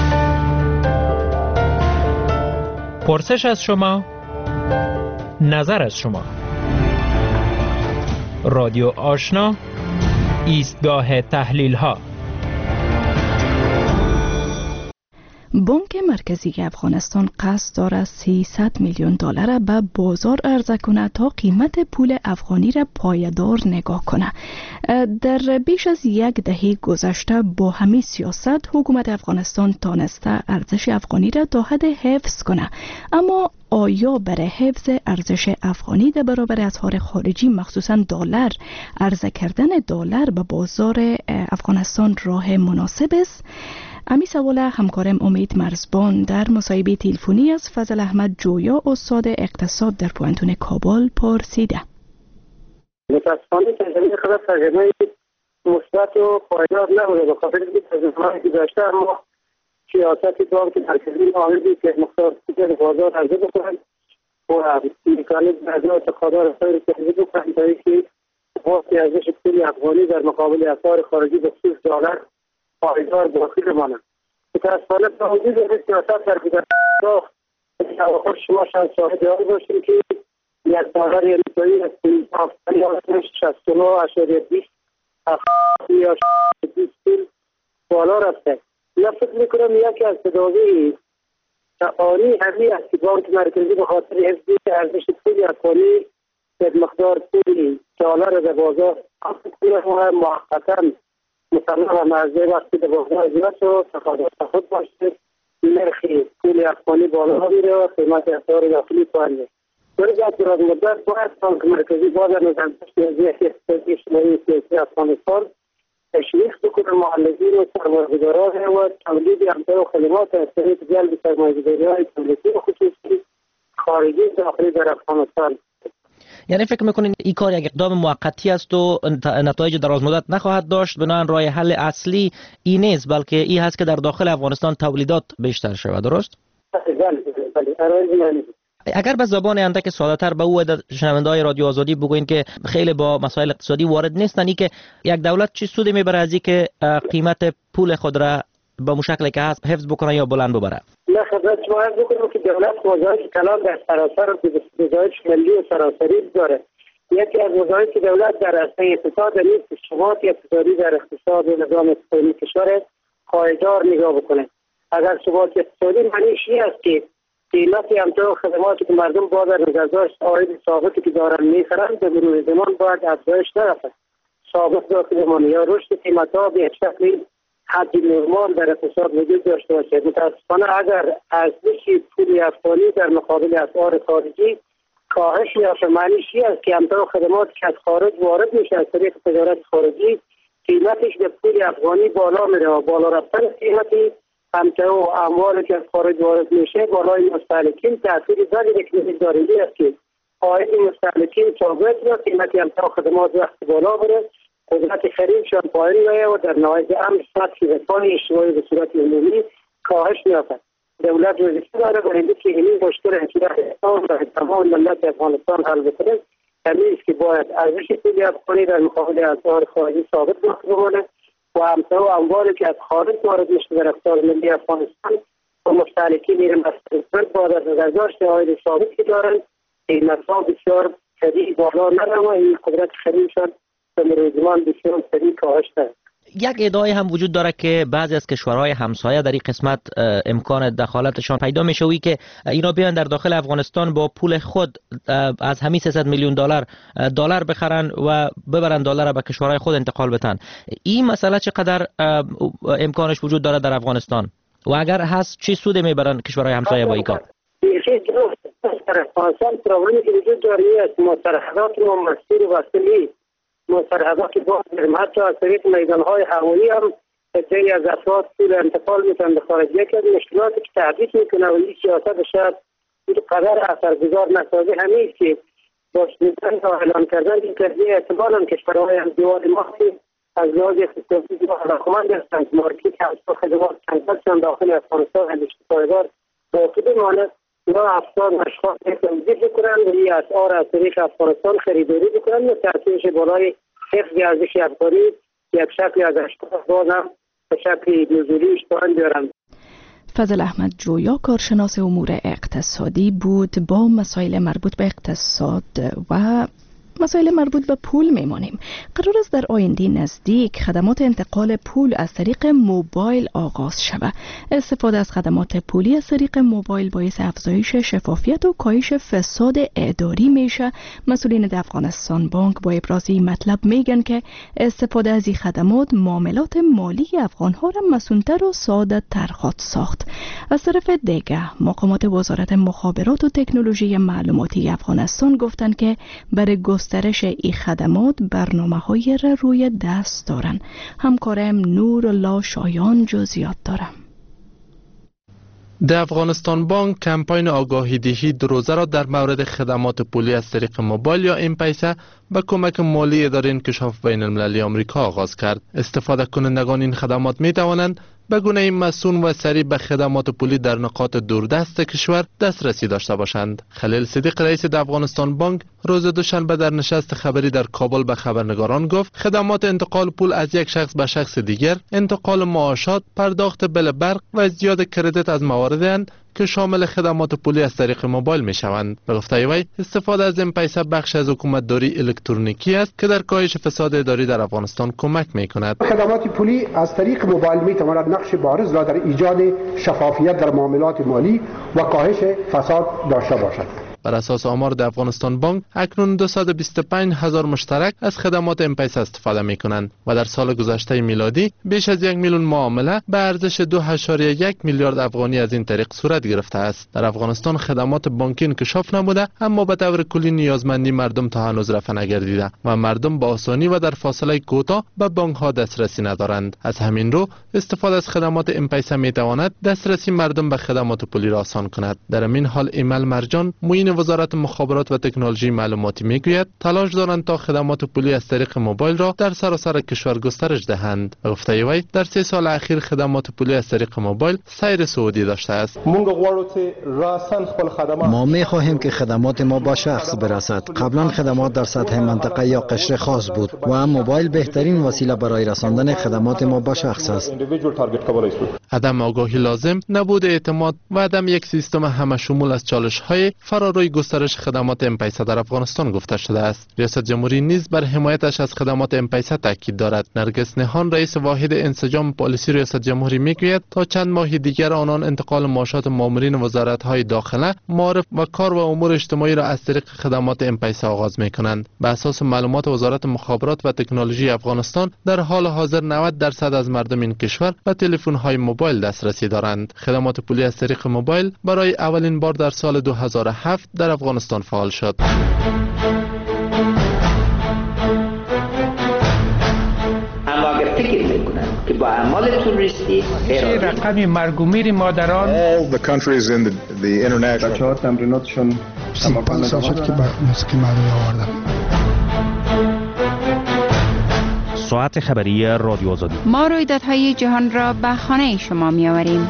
پرسش از شما، نظر از شما. رادیو آشنا، ایستگاه تحلیل ها.
بانک مرکزی افغانستان قصد دارد 300 میلیون دلار به بازار عرضه کنه تا قیمت پول افغانی را پایدار نگاه کنه. در بیش از یک دهه گذشته با همین سیاست حکومت افغانستان تانسته ارزش افغانی را تا حد حفظ کنه، اما آیا برای حفظ ارزش افغانی در برابر اسعار خارجی مخصوصا دلار عرضه کردن دلار به بازار افغانستان راه مناسب است؟ امی سوال همکارم امید مرزبان در مصاحبه تلفنی از فضل احمد جویا استاد اقتصاد در پوهنتون کابل پرسیده.
متاسفانه تجربه خود تجربه مثبت و پایدار نبوده، به خاطر اینکه تجربه‌ای که داشته اما سیاست بانک مرکزی عاملی که مقدار در بازار عرضه بکنند و امکانات بعضی اعتقادات خیلی تحلیل بکنند تا اینکه وقتی ارزش پول افغانی در مقابل اسعار خارجی به خصوص دلار پایدار باقی بماند. متاسفانه با وجود این سیاست در گذشته توافق شما شاهد آن باشیم که یک دلار امریکایی از افغانی 69.20 یا 20 بالا رفته. من فکر میکنم یکی از تداوی آنی همین است که بانک مرکزی به خاطر حفظ ارزش پول افغانی به مقدار پول دلار در بازار کنه موقتا مثلا مرزه وقتی در بازار زیاد شد تفاوت باشه، نرخ پول افغانی بالا میره و قیمت اسعار داخلی پایین میره. برای دراز مدت باید بانک مرکزی باز از نظر داشته اقتصادی اجتماعی سیاسی افغانستان تشویق بکنه معلقین و سرمایه‌گذاران و تولید امتیاز و خدمات از طریق جلب سرمایه‌گذاری‌های دولتی و خصوصی خارجی داخلی در افغانستان.
یعنی فکر میکنین این کار یک اقدام موقتی است و نتایج دراز مدت نخواهد داشت، بنابراین راه حل اصلی این نیست بلکه این هست که در داخل افغانستان تولیدات بیشتر شود، درست؟
بله.
اگر به زبان اندک ساده‌تر به او شنونده‌های رادیو آزادی بگوین که خیلی با مسائل اقتصادی وارد نیستن، این که یک دولت چه سودی میبره از اینکه قیمت پول خود را به مشکلی که هست حفظ بکنه یا بلند ببره؟
نه خدمت شما عرض بکنم که دولت موضوعی کلان در سراسر وظایف ملی و سراسری داره. یکی از وظایف دولت در عرصه اقتصاد نیست ثبات اقتصادی در اقتصاد و نظام اقتصادی کشور پایدار نگاه بکنه. اگر ثبات اقتصادی معنیش این است که قیمت امتیاز خدماتی که مردم با در نظر داشت عاید ثابتی که دارن میخرن به مرور زمان باید افزایش نرفت، ثابت باقی بمانه یا رشد قیمت‌ها به شکل حد نرمال در اقتصاد وجود داشته باشه. متاسفانه اگر ارزش پول افغانی در مقابل اسعار خارجی کاهش یافته، معنیش این است که امتیاز خدماتی که از خارج وارد میشه از طریق تجارت خارجی قیمتش به پول افغانی بالا میره و بالا رفتن قیمتی امتیاز و اموالی که از خارج وارد میشه بالای مستهلکین تأثیر زیادی داره است که عاید مستهلکین ثابت و قیمت امتیاز خدمات وقتی بالا بره قدرت خریدشان پایین میاد و در نهایت امر سطح رفاه اجتماعی به صورت عمومی کاهش می‌یابد. دولت وظیفه داره برای اینکه این مشکل انتظار اسلام در تمام ملت افغانستان حل بکنه. همین است که باید ارزش پول افغانی در مقابل اسعار خارجی ثابت بمانه و امتیاز و اموالی که از خارج وارد میشه در اقتصاد ملی افغانستان و مستهلکین میره مستقیما با در نظر داشته عاید ثابتی دارن، قیمت‌ها بسیار سریع بالا نره و این قدرت خریدشان به مرور زمان بسیار سریع کاهش دارد.
یک ادعای هم وجود داره که بعضی از کشورهای همسایه در این قسمت امکان دخالتشان پیدا میشه وی که اینا بیان در داخل افغانستان با پول خود از همین 300 میلیون دلار بخرن و ببرن دلار را به کشورهای خود انتقال بدن. این مسئله چقدر امکانش وجود داره در افغانستان و اگر هست چه سود میبرن کشورهای همسایه با این کار؟
در افغانستان پروبلمی که وجود داره است مسترحضات و مسیر وصلی مسترحضات باز داریم، حتی از طریق میدانهای هوایی هم خیلی از افراد پول انتقال میکنن به خارج. یکی از مشکلاتی که تهدید میکنه و این سیاست شاید اینقدر اثرگذار نسازه همین است که با شنیدن و اعلان کردن این قضیه احتمالا کشورهای همزیواد ما که از لحاظ اقتصادی علاقمند هستند مارکت همسا خدمات چندان داخل افغانستان همیشه پایدار باقی بماند، اینا افراد اشخاص تولید بکنن و این اسعار از طریق افغانستان خریداری بکنن و تاثیرش بالای حفظ ارزش افغانی یک شکلی از اشخاص بازم به شکل نزولی اشتغال بیارن.
فضل احمد جویا کارشناس امور اقتصادی بود. با مسائل مربوط به اقتصاد و مسائل مربوط به پول میمانیم. قرار است در آینده نزدیک خدمات انتقال پول از طریق موبایل آغاز شود. استفاده از خدمات پولی از طریق موبایل باعث افزایش شفافیت و کاهش فساد اداری میشه. مسئولین در افغانستان بانک با ابراز این مطلب میگن که استفاده از این خدمات معاملات مالی افغانها را مسئول‌تر و ساده تر خواهد ساخت. از طرف دیگه مقامات وزارت مخابرات و تکنولوژی معلوماتی افغانستان گفتند که برای گسترش این خدمات برنامه‌های را روی دست دارن. همکارم نور الله شایان جزئیات دارم.
در افغانستان بانک کمپاین آگاهی دهی دو روزه را در مورد خدمات پولی از طریق موبایل یا ام پیسه با کمک مالی اداره انکشاف بین المللی آمریکا آغاز کرد. استفاده کنندگان این خدمات می توانند به گونه مسئول و سریع به خدمات پولی در نقاط دوردست کشور دسترسی داشته باشند. خلیل صدیق رئیس افغانستان بانک روز دوشنبه در نشست خبری در کابل به خبرنگاران گفت خدمات انتقال پول از یک شخص به شخص دیگر، انتقال معاشات، پرداخت بل برق و ازدیاد کردیت از مواردند که شامل خدمات پولی از طریق موبایل می شوند. به گفته وی استفاده از ام پیسه بخش از حکومتداری الکترونیکی است که در کاهش فساد اداری در افغانستان کمک می کند.
خدمات پولی از طریق موبایل می تواند نقش بارز را در ایجاد شفافیت در معاملات مالی و کاهش فساد داشته باشد.
بر اساس آمار در افغانستان بانک اکنون 225,000 مشترک از خدمات ام پیسه استفاده می کنند و در سال گذشته میلادی بیش از 1 میلیون معامله به ارزش 2.1 میلیارد افغانی از این طریق صورت گرفته است. در افغانستان خدمات بانکی انکشاف نموده، اما به طور کلی نیازمندی مردم تا هنوز رفع نگردیده و مردم با آسانی و در فاصله کوتاه به بانک ها دسترسی ندارند. از همین رو استفاده از خدمات ام پیسه می تواند دسترسی مردم به خدمات پولی را آسان کند. در این حال ایمل مرجان معین وزارت مخابرات و تکنولوژی معلوماتی میگوید تلاش دارند تا خدمات پولی از طریق موبایل را در سراسر کشور گسترش دهند. به گفته وی در 3 سال اخیر خدمات پولی از طریق موبایل سیر صعودی داشته است.
ما می‌خواهیم که خدمات ما با شخص برسد. قبلا خدمات در سطح منطقه یا قشر خاص بود و موبایل بهترین وسیله برای رساندن خدمات ما با شخص است.
عدم آگاهی لازم، نبود اعتماد و عدم یک سیستم همه شمول از چالش‌های فراروی گسترش خدمات ام پیسه در افغانستان گفته شده است. ریاست جمهوری نیز بر حمایتش از خدمات ام پیسه تاکید دارد. نرگس نهان رئیس واحد انسجام پالیسی ریاست جمهوری میگوید تا چند ماه دیگر آنان انتقال معاشات مامورین وزارت‌های داخله، معارف و کار و امور اجتماعی را از طریق خدمات ام پیسه آغاز می‌کنند. به اساس معلومات وزارت مخابرات و تکنولوژی افغانستان در حال حاضر 90% از مردم این کشور به تلفن‌های موبایل دسترسی دارند. خدمات پولی از طریق موبایل برای اولین بار در سال 2007 در افغانستان فعال شد.
اما اگر فکر میکنن که با اعمال توریستی
رقم مرگ و میر مادران
all the countries in the international
بچه‌ها تمریناتشون
تمام شد که موسیقی مردمی آوردن.
ساعت خبری رادیو آزادی.
ما رویدادهای جهان را به خانه شما می آوریم.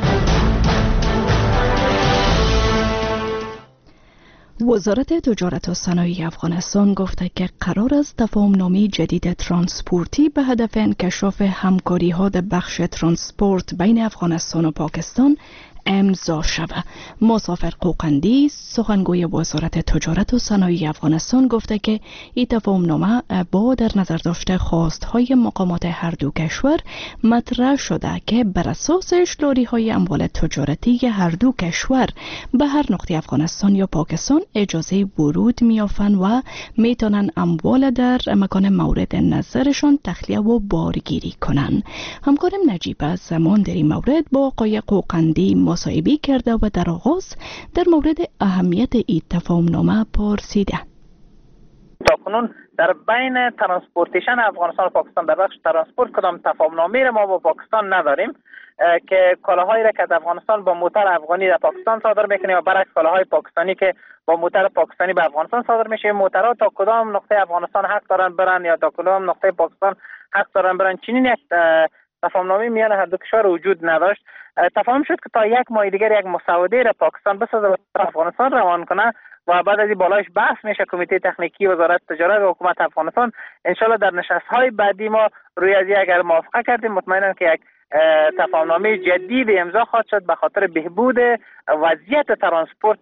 وزارت تجارت و صنایع افغانستان گفته که قرار است تفاهم‌نامه جدید ترانسپورتی به هدف انکشاف همکاری‌ها در بخش ترانسپورت بین افغانستان و پاکستان امضا شود. مسافر قوقندی سخنگوی وزارت تجارت و صنایع افغانستان گفته که این تفاهمنامه با در نظر داشته خواستهای مقامات هر دو کشور مطرح شده که بر اساسش لاری‌های اموال تجارتی هر دو کشور به هر نقطه افغانستان یا پاکستان اجازه ورود می‌یابند و میتونن اموال در مکان مورد نظرشان تخلیه و بارگیری کنند. همکارم نجیب از زمان در این مورد با آقای قوقندی مصاحبه کرده و در آغاز در مورد اهمیت این تفاهمنامه پرسیده.
تاکنون در بین ترانسپورتیشن افغانستان و پاکستان در بخش ترانسپورت کدام تفاهمنامه را ما با پاکستان نداریم که کالاهایی را که از افغانستان با موتر افغانی در پاکستان صادر میکنیم و برعکس کالاهای پاکستانی که با موتر پاکستانی به افغانستان صادر میشه. موترها تا کدام نقطه افغانستان حق دارن برن یا تا کدام نقطه پاکستان حق دارن برن، چنین یک تفاهمنامه میان هر دو کشور وجود نداشت. تفاهم شد که تا یک ماه دیگر یک مسوده را پاکستان بسازه و افغانستان روان کنه و بعد از این بالایش بحث میشه. کمیته تکنیکی وزارت تجارت و حکومت افغانستان انشالله در نشست‌های بعدی ما روی از اگر موافقه کردیم مطمئنم که یک تفاهمنامه جدید امضا خواهد شد به خاطر بهبود وضعیت ترانسپورت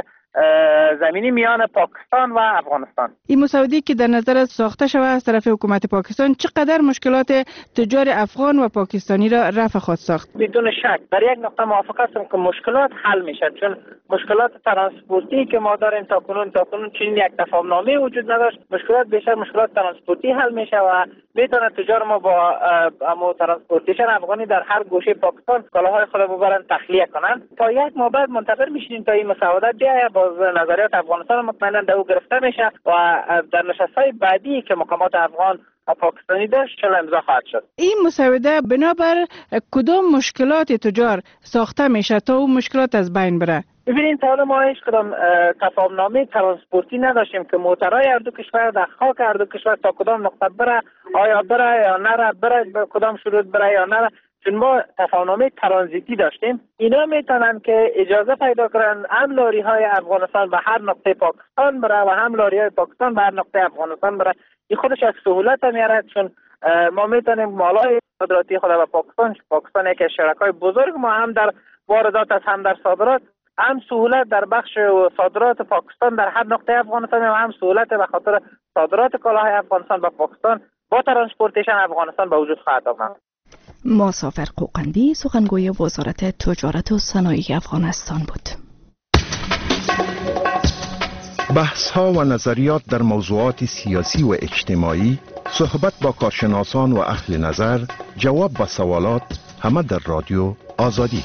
زمینی میان پاکستان و افغانستان. این مسوده‌ای که در نظر ساخته شده از طرف حکومت پاکستان چقدر مشکلات تجار افغان و پاکستانی را رفع خواهد ساخت؟ بدون شک در یک نقطه موافقه هستم که مشکلات حل میشد، چون مشکلات ترانسپورتی که ما داریم تا کنون چنین یک تفاهمنامه وجود نداشت. مشکلات بیشتر مشکلات ترانسپورتی حل میشه و میتونه تجار ما با ترانسپورتیشن افغانی در هر گوشه پاکستان کالاهای خود ببرن تخلیه کنن. تا یک ماه بعد منتظر میشیم تا این مسوده بیاید، باز نظریات افغانستان مطمئنا در او گرفته میشه و در نشست‌های بعدی که مقامات افغان و پاکستانی داشت چون امضا خواهد شد. این مسوده بنابر کدام مشکلات تجار ساخته میشه تا اون مشکلات از بین بره؟ ببینید تا ما هیچ کدام تفاهمنامه ترانسپورتی نداشتیم که موترهای هر دو کشور در خاک هر دو کشور تا کدام نقطه بره، آیا بره یا نره، بره کدام شروط بره یا نره. چون ما تفاهمنامه ترانزیتی داشتیم، اینا میتونن که اجازه پیدا کنن هم لاری های افغانستان به هر نقطه پاکستان بره و هم لاری های پاکستان به هر نقطه افغانستان بره. این خودش یک سهولت میاره، چون ما میتونیم مالای صادراتی خود به پاکستان یکی از شرکای بزرگ ما هم در واردات است هم در صادرات، هم سهولت در بخش صادرات پاکستان در هر نقطه افغانستان و هم سهولت به خاطر صادرات کالاهای افغانستان به پاکستان با ترانسپورتیشن افغانستان به وجود خواهد آمد.
مسافر قوقندی سخنگوی وزارت تجارت و صنایع افغانستان بود.
بحث ها و نظریات در موضوعات سیاسی و اجتماعی، صحبت با کارشناسان و اهل نظر، جواب به سوالات، همه در رادیو آزادی.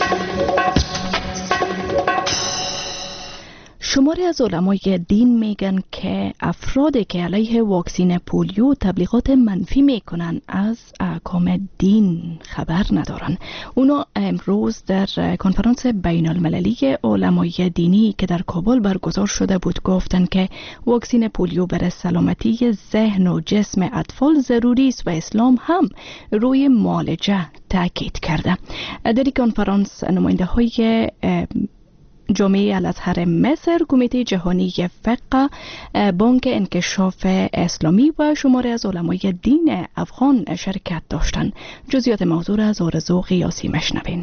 شماری از علمای دین میگن که افرادی که علیه واکسین پولیو تبلیغات منفی میکنن از احکام دین خبر ندارن. اونا امروز در کنفرانس بین المللی علمای دینی که در کابل برگزار شده بود گفتن که واکسین پولیو برای سلامتی ذهن و جسم اطفال ضروری است و اسلام هم روی معالجه تاکید کرده. در این کنفرانس نماینده های جامعه الازهر مصر، کمیته جهانی فقه، بانک انکشاف اسلامی و شماری از علمای دین افغان شرکت داشتند. جزئیات موضوع را از آرزو قیاسی مشنوین.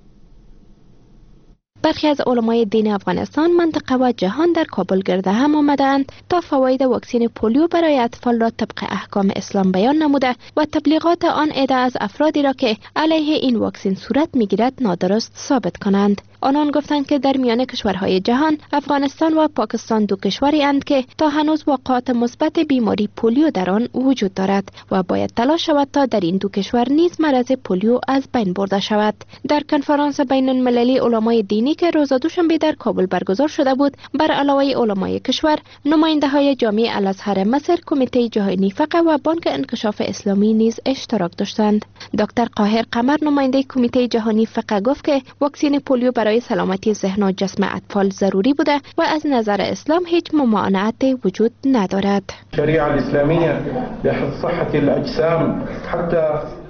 برخی از علمای دین افغانستان، منطقه و جهان در کابل گرد هم آمدند تا فواید واکسن پولیو برای اطفال را طبق احکام اسلام بیان نموده و تبلیغات آن عده از افرادی را که علیه این واکسن صورت میگیرد نادرست ثابت کنند. آنان گفتند که در میان کشورهای جهان افغانستان و پاکستان دو کشوری اند که تا هنوز واقعات مثبت بیماری پولیو در آن وجود دارد و باید تلاش شود تا در این دو کشور نیز مرض پولیو از بین برده شود. در کنفرانس بین المللی علمای دینی که روز دوشنبه در کابل برگزار شده بود، بر علاوه علمای کشور، نماینده های جامعه الازهر مصر، کمیته جهانی فقه و بانک انکشاف اسلامی نیز اشتراک داشتند. دکتر قاهر قمر، نماینده کمیته جهانی فقه، گفت که واکسن پولیو برای سلامتی ذهن و جسم اطفال ضروری بوده و از نظر اسلام هیچ ممانعت وجود ندارد.
الشریعه الاسلامیه بحفظ صحه الاجسام حتى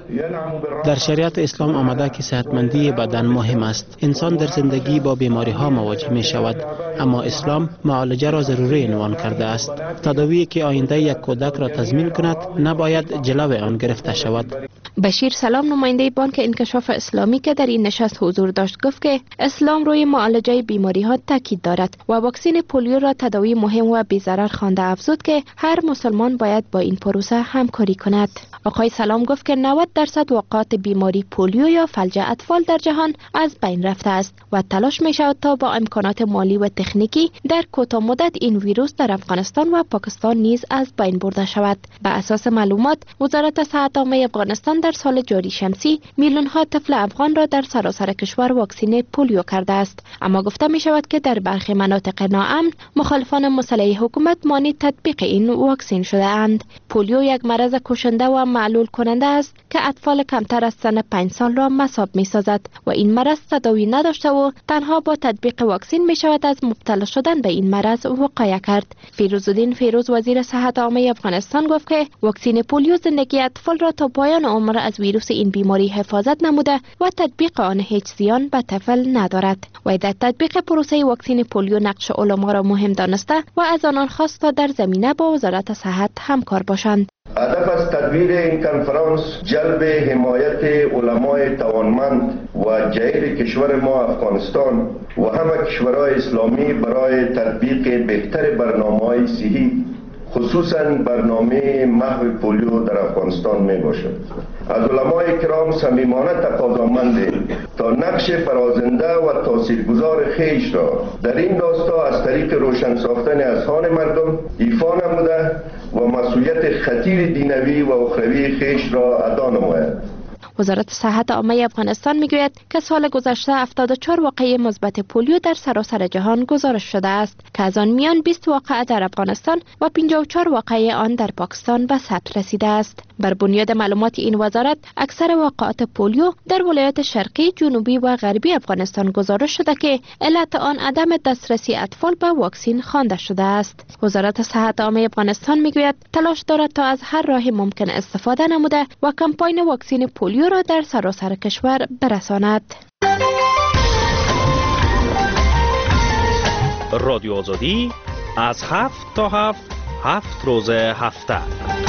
در شریعت اسلام آمده که صحتمندی بدن مهم است. انسان در زندگی با بیماری ها مواجه می شود، اما اسلام معالجه را ضروری عنوان کرده است. تداوی که آینده یک کودک را تضمین کند نباید جلو آن گرفته شود.
بشیر سلام، نماینده بانک انکشاف اسلامی که در این نشست حضور داشت، گفت که اسلام روی معالجه بیماری ها تاکید دارد و واکسن پولیو را تداوی مهم و بی‌ضرر خوانده افزود که هر مسلمان باید با این پروسه همکاری کند. آقای سلام گفت که 90% وقایع بیماری پولیو یا فلج اطفال در جهان از بین رفته است و تلاش می شود تا با امکانات مالی و تکنیکی در کوتاه مدت این ویروس در افغانستان و پاکستان نیز از بین برده شود. به اساس معلومات وزارت صحت عامه افغانستان در سال جاری شمسی میلیون ها طفل افغان را در سراسر کشور واکسین پولیو کرده است، اما گفته می شود که در برخی مناطق ناامن مخالفان مسلح حکومت مانع تطبیق این واکسین شده اند. پولیو یک مرض کشنده و معلول کننده است که اطفال کمتر از سن 5 سال را مصاب می سازد و این مرض تداوی نداشته و تنها با تطبیق واکسن می شود از مبتلا شدن به این مرض وقایه کرد. فیروزالدین فیروز وزیر صحت عامه افغانستان گفت که واکسن پولیو زندگی اطفال را تا پایان عمر از ویروس این بیماری حفاظت نموده و تطبیق آن هیچ زیان به طفل ندارد. و در تطبیق پروسه واکسن پولیو نقش علما را مهم دانسته و از آنان خواست تا در زمینه با وزارت صحت همکار باشند.
هدف از تدبیر این کنفرانس جلب حمایت علمای توانمند و جهید کشور ما افغانستان و همه کشورهای اسلامی برای تطبیق بهتر برنامه‌های صحی، خصوصا برنامه محو پولیو در افغانستان می باشد. از علمای کرام صمیمانه تقاضامندیم تا نقش فرازنده و تاثیرگذار خیش را در این داستا از طریق روشن ساختن اذهان مردم ایفا نموده و مسئولیت خطیر دینوی و اخروی خیش را ادا نماید.
وزارت صحت عامه افغانستان میگوید که سال گذشته 74 واقعه مثبت پولیو در سراسر جهان گزارش شده است که از آن میان 20 واقعه در افغانستان و 54 واقعه آن در پاکستان به ثبت رسیده است. بر بنیاد معلومات این وزارت اکثر واقعات پولیو در ولایات شرقی، جنوبی و غربی افغانستان گزارش شده که علت آن عدم دسترسی اطفال به واکسن خوانده شده است. وزارت صحت عامه افغانستان میگوید تلاش دارد تا از هر راه ممکن استفاده نموده و کمپاین واکسن پولیو را در سراسر کشور برساند.
رادیو آزادی از 7 تا 7 روز هفته.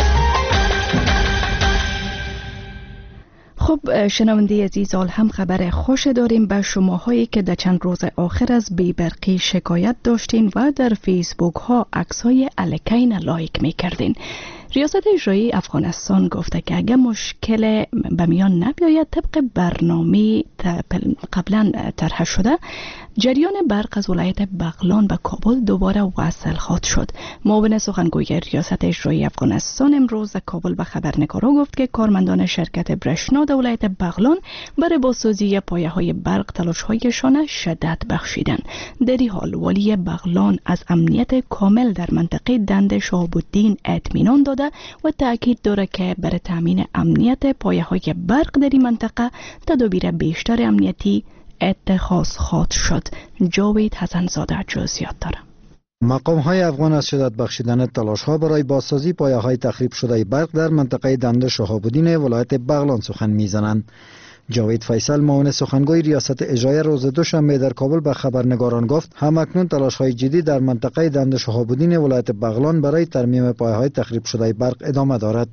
خب شنونده عزیز، هم خبر خوش داریم به شماهایی که در چند روز آخر از بی‌برقی شکایت داشتین و در فیسبوک ها عکس‌های الکین لایک می‌کردین. ریاست اجرایی افغانستان گفته که اگر مشکل به میان نبیاید طبق برنامه قبلا طرح شده، جریان برق از ولایت بغلان به کابل دوباره وصل خواهد شد. معاون سخنگوی ریاست اجرایی افغانستان امروز در کابل به خبرنگاران گفت که کارمندان شرکت برشنا در ولایت بغلان برای بازسازی پایه‌های برق تلاش‌هایشان شدت بخشیدند. در این حال والی بغلان از امنیت کامل در منطقه دند شهاب الدین اطمینان داد و تأکید دارد که برای تامین امنیت پایه‌های برق در این منطقه تدابیر بیشتر امنیتی اتخاذ خواهد شد. جاوید حسن‌زاده جزئیات دارد.
مقام های افغان از شدت بخشیدن تلاش ها برای بازسازی پایه های تخریب شده برق در منطقه دند شهاب الدین ولایت بغلان سخن میزنند. جاوید فیصل معاون سخنگوی ریاست اجرایی روز دوشنبه در کابل به خبرنگاران گفت همکنون تلاش‌های جدی در منطقه دند شهاب الدین ولایت بغلان برای ترمیم پایه‌های تخریب شده برق ادامه دارد.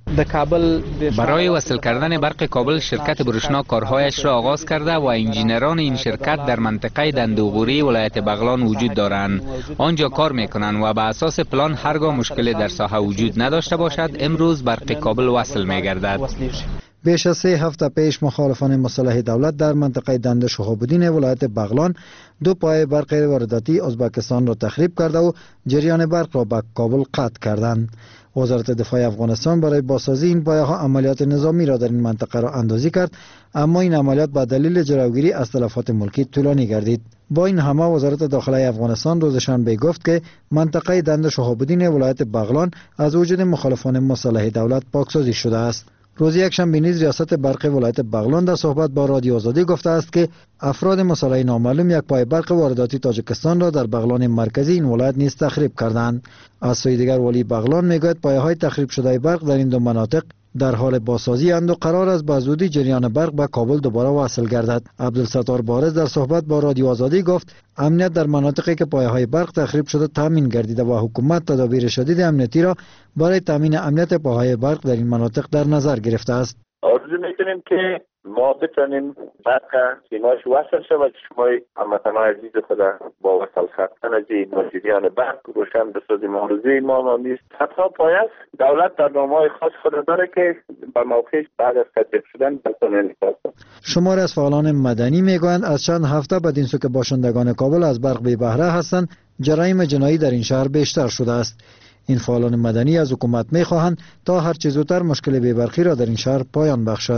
برای وصل کردن برق کابل شرکت برشنا کارهایش را آغاز کرده و انجینران این شرکت در منطقه دندوغوری ولایت بغلان وجود دارند. آنجا کار میکنند و به اساس پلان هرگاه مشکلی در ساحه وجود نداشته باشد امروز برق کابل وصل می‌گردد.
بیش از 3 هفته پیش مخالفان مسلح دولت در منطقه دند شهاب الدین ولایت بغلان 2 پایه برق وارداتی ازبکستان را تخریب کرده و جریان برق را به کابل قطع کردند. وزارت دفاع افغانستان برای بازسازی این پایه‌ها عملیات نظامی را در این منطقه را اندازی کرد، اما این عملیات به دلیل جلوگیری از تلفات ملکی طولانی گردید. با این همه وزارت داخله افغانستان روز شنبه گفت که منطقه دند شهاب الدین ولایت بغلان از وجود مخالفان مسلح دولت پاکسازی شده است. روز یکشنبه نیز ریاست برق ولایت بغلان در صحبت با رادیو آزادی گفته است که افراد مسلح نامعلوم یک پایه برق وارداتی تاجیکستان را در بغلان مرکزی این ولایت نیز تخریب کردند. از سوی دیگر والی بغلان میگوید پایه‌های تخریب شده برق در این دو مناطق در حال بازسازی اند و قرار است به زودی جریان برق به کابل دوباره وصل گردد. عبدالستار بارز در صحبت با رادیو آزادی گفت امنیت در مناطقی که پایه‌های برق تخریب شده تامین گردیده و حکومت تدابیر شدید امنیتی را برای تامین امنیت پایه‌های برق در این مناطق در نظر گرفته است.
آرزو می‌کنیم که ما بتونیم برق سیماش وصل شود. شما هموطنان عزیز خود با وصل کردن از این جریان برق روشن بسازیم. آرزوی ما نیست. حتی باید دولت در نامه‌های خاص خود داره که به موقعش بعد از تطبیق شدن بتونه انعکاس کنه.
شماری از فعالان مدنی میگویند از چند هفته بعد این سو که باشندگان کابل از برق بی بهره هستند، جرایم جنایی در این شهر بیشتر شده است. این فعالان مدنی از حکومت میخواهند تا هر چه زودتر مشکل بی‌برقی را در این شهر پایان بخشد.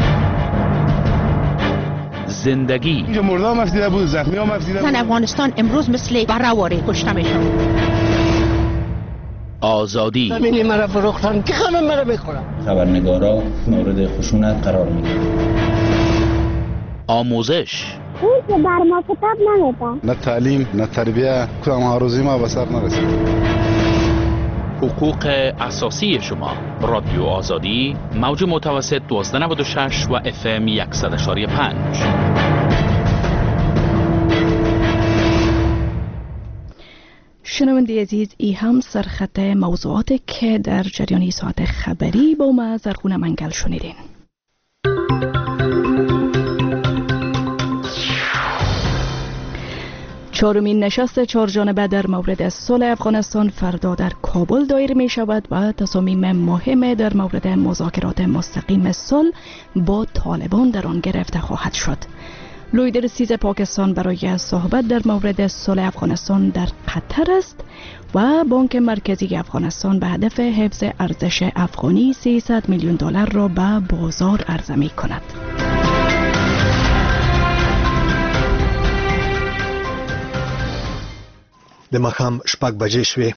زندگی
اینجا مردا مفیده بود، زخمی ها مفیده بود.
زن افغانستان امروز مثل بره‌واره کشته میشن.
آزادی
زمینی مرا فروختن که خانم مرا بخورم.
خبرنگارا مورد خشونت قرار میگیرن.
آموزش
اون که بر ما کتاب نمیدن.
نه تعلیم نه تربیه، کدام آرزوی ما به سر نرسید.
حقوق اساسی شما. رادیو آزادی موج متوسط 1296 و FM 100.5.
شنونده عزیز، ای هم سرخط موضوعاتی که در جریان ساعت خبری با ما زرغون منگل شنیدین. چهارمین نشست چهارجانبه در مورد صلح افغانستان فردا در کابل دایر می شود و تصامیم مهم در مورد مذاکرات مستقیم صلح با طالبان در آن گرفته خواهد شد. لیدر 13 پاکستان برای صحبت در مورد صلح افغانستان در قطر است و بانک مرکزی افغانستان به هدف حفظ ارزش افغانی 300 میلیون دلار را به بازار عرضه می کند.
د ماښام 6 بجې شوې.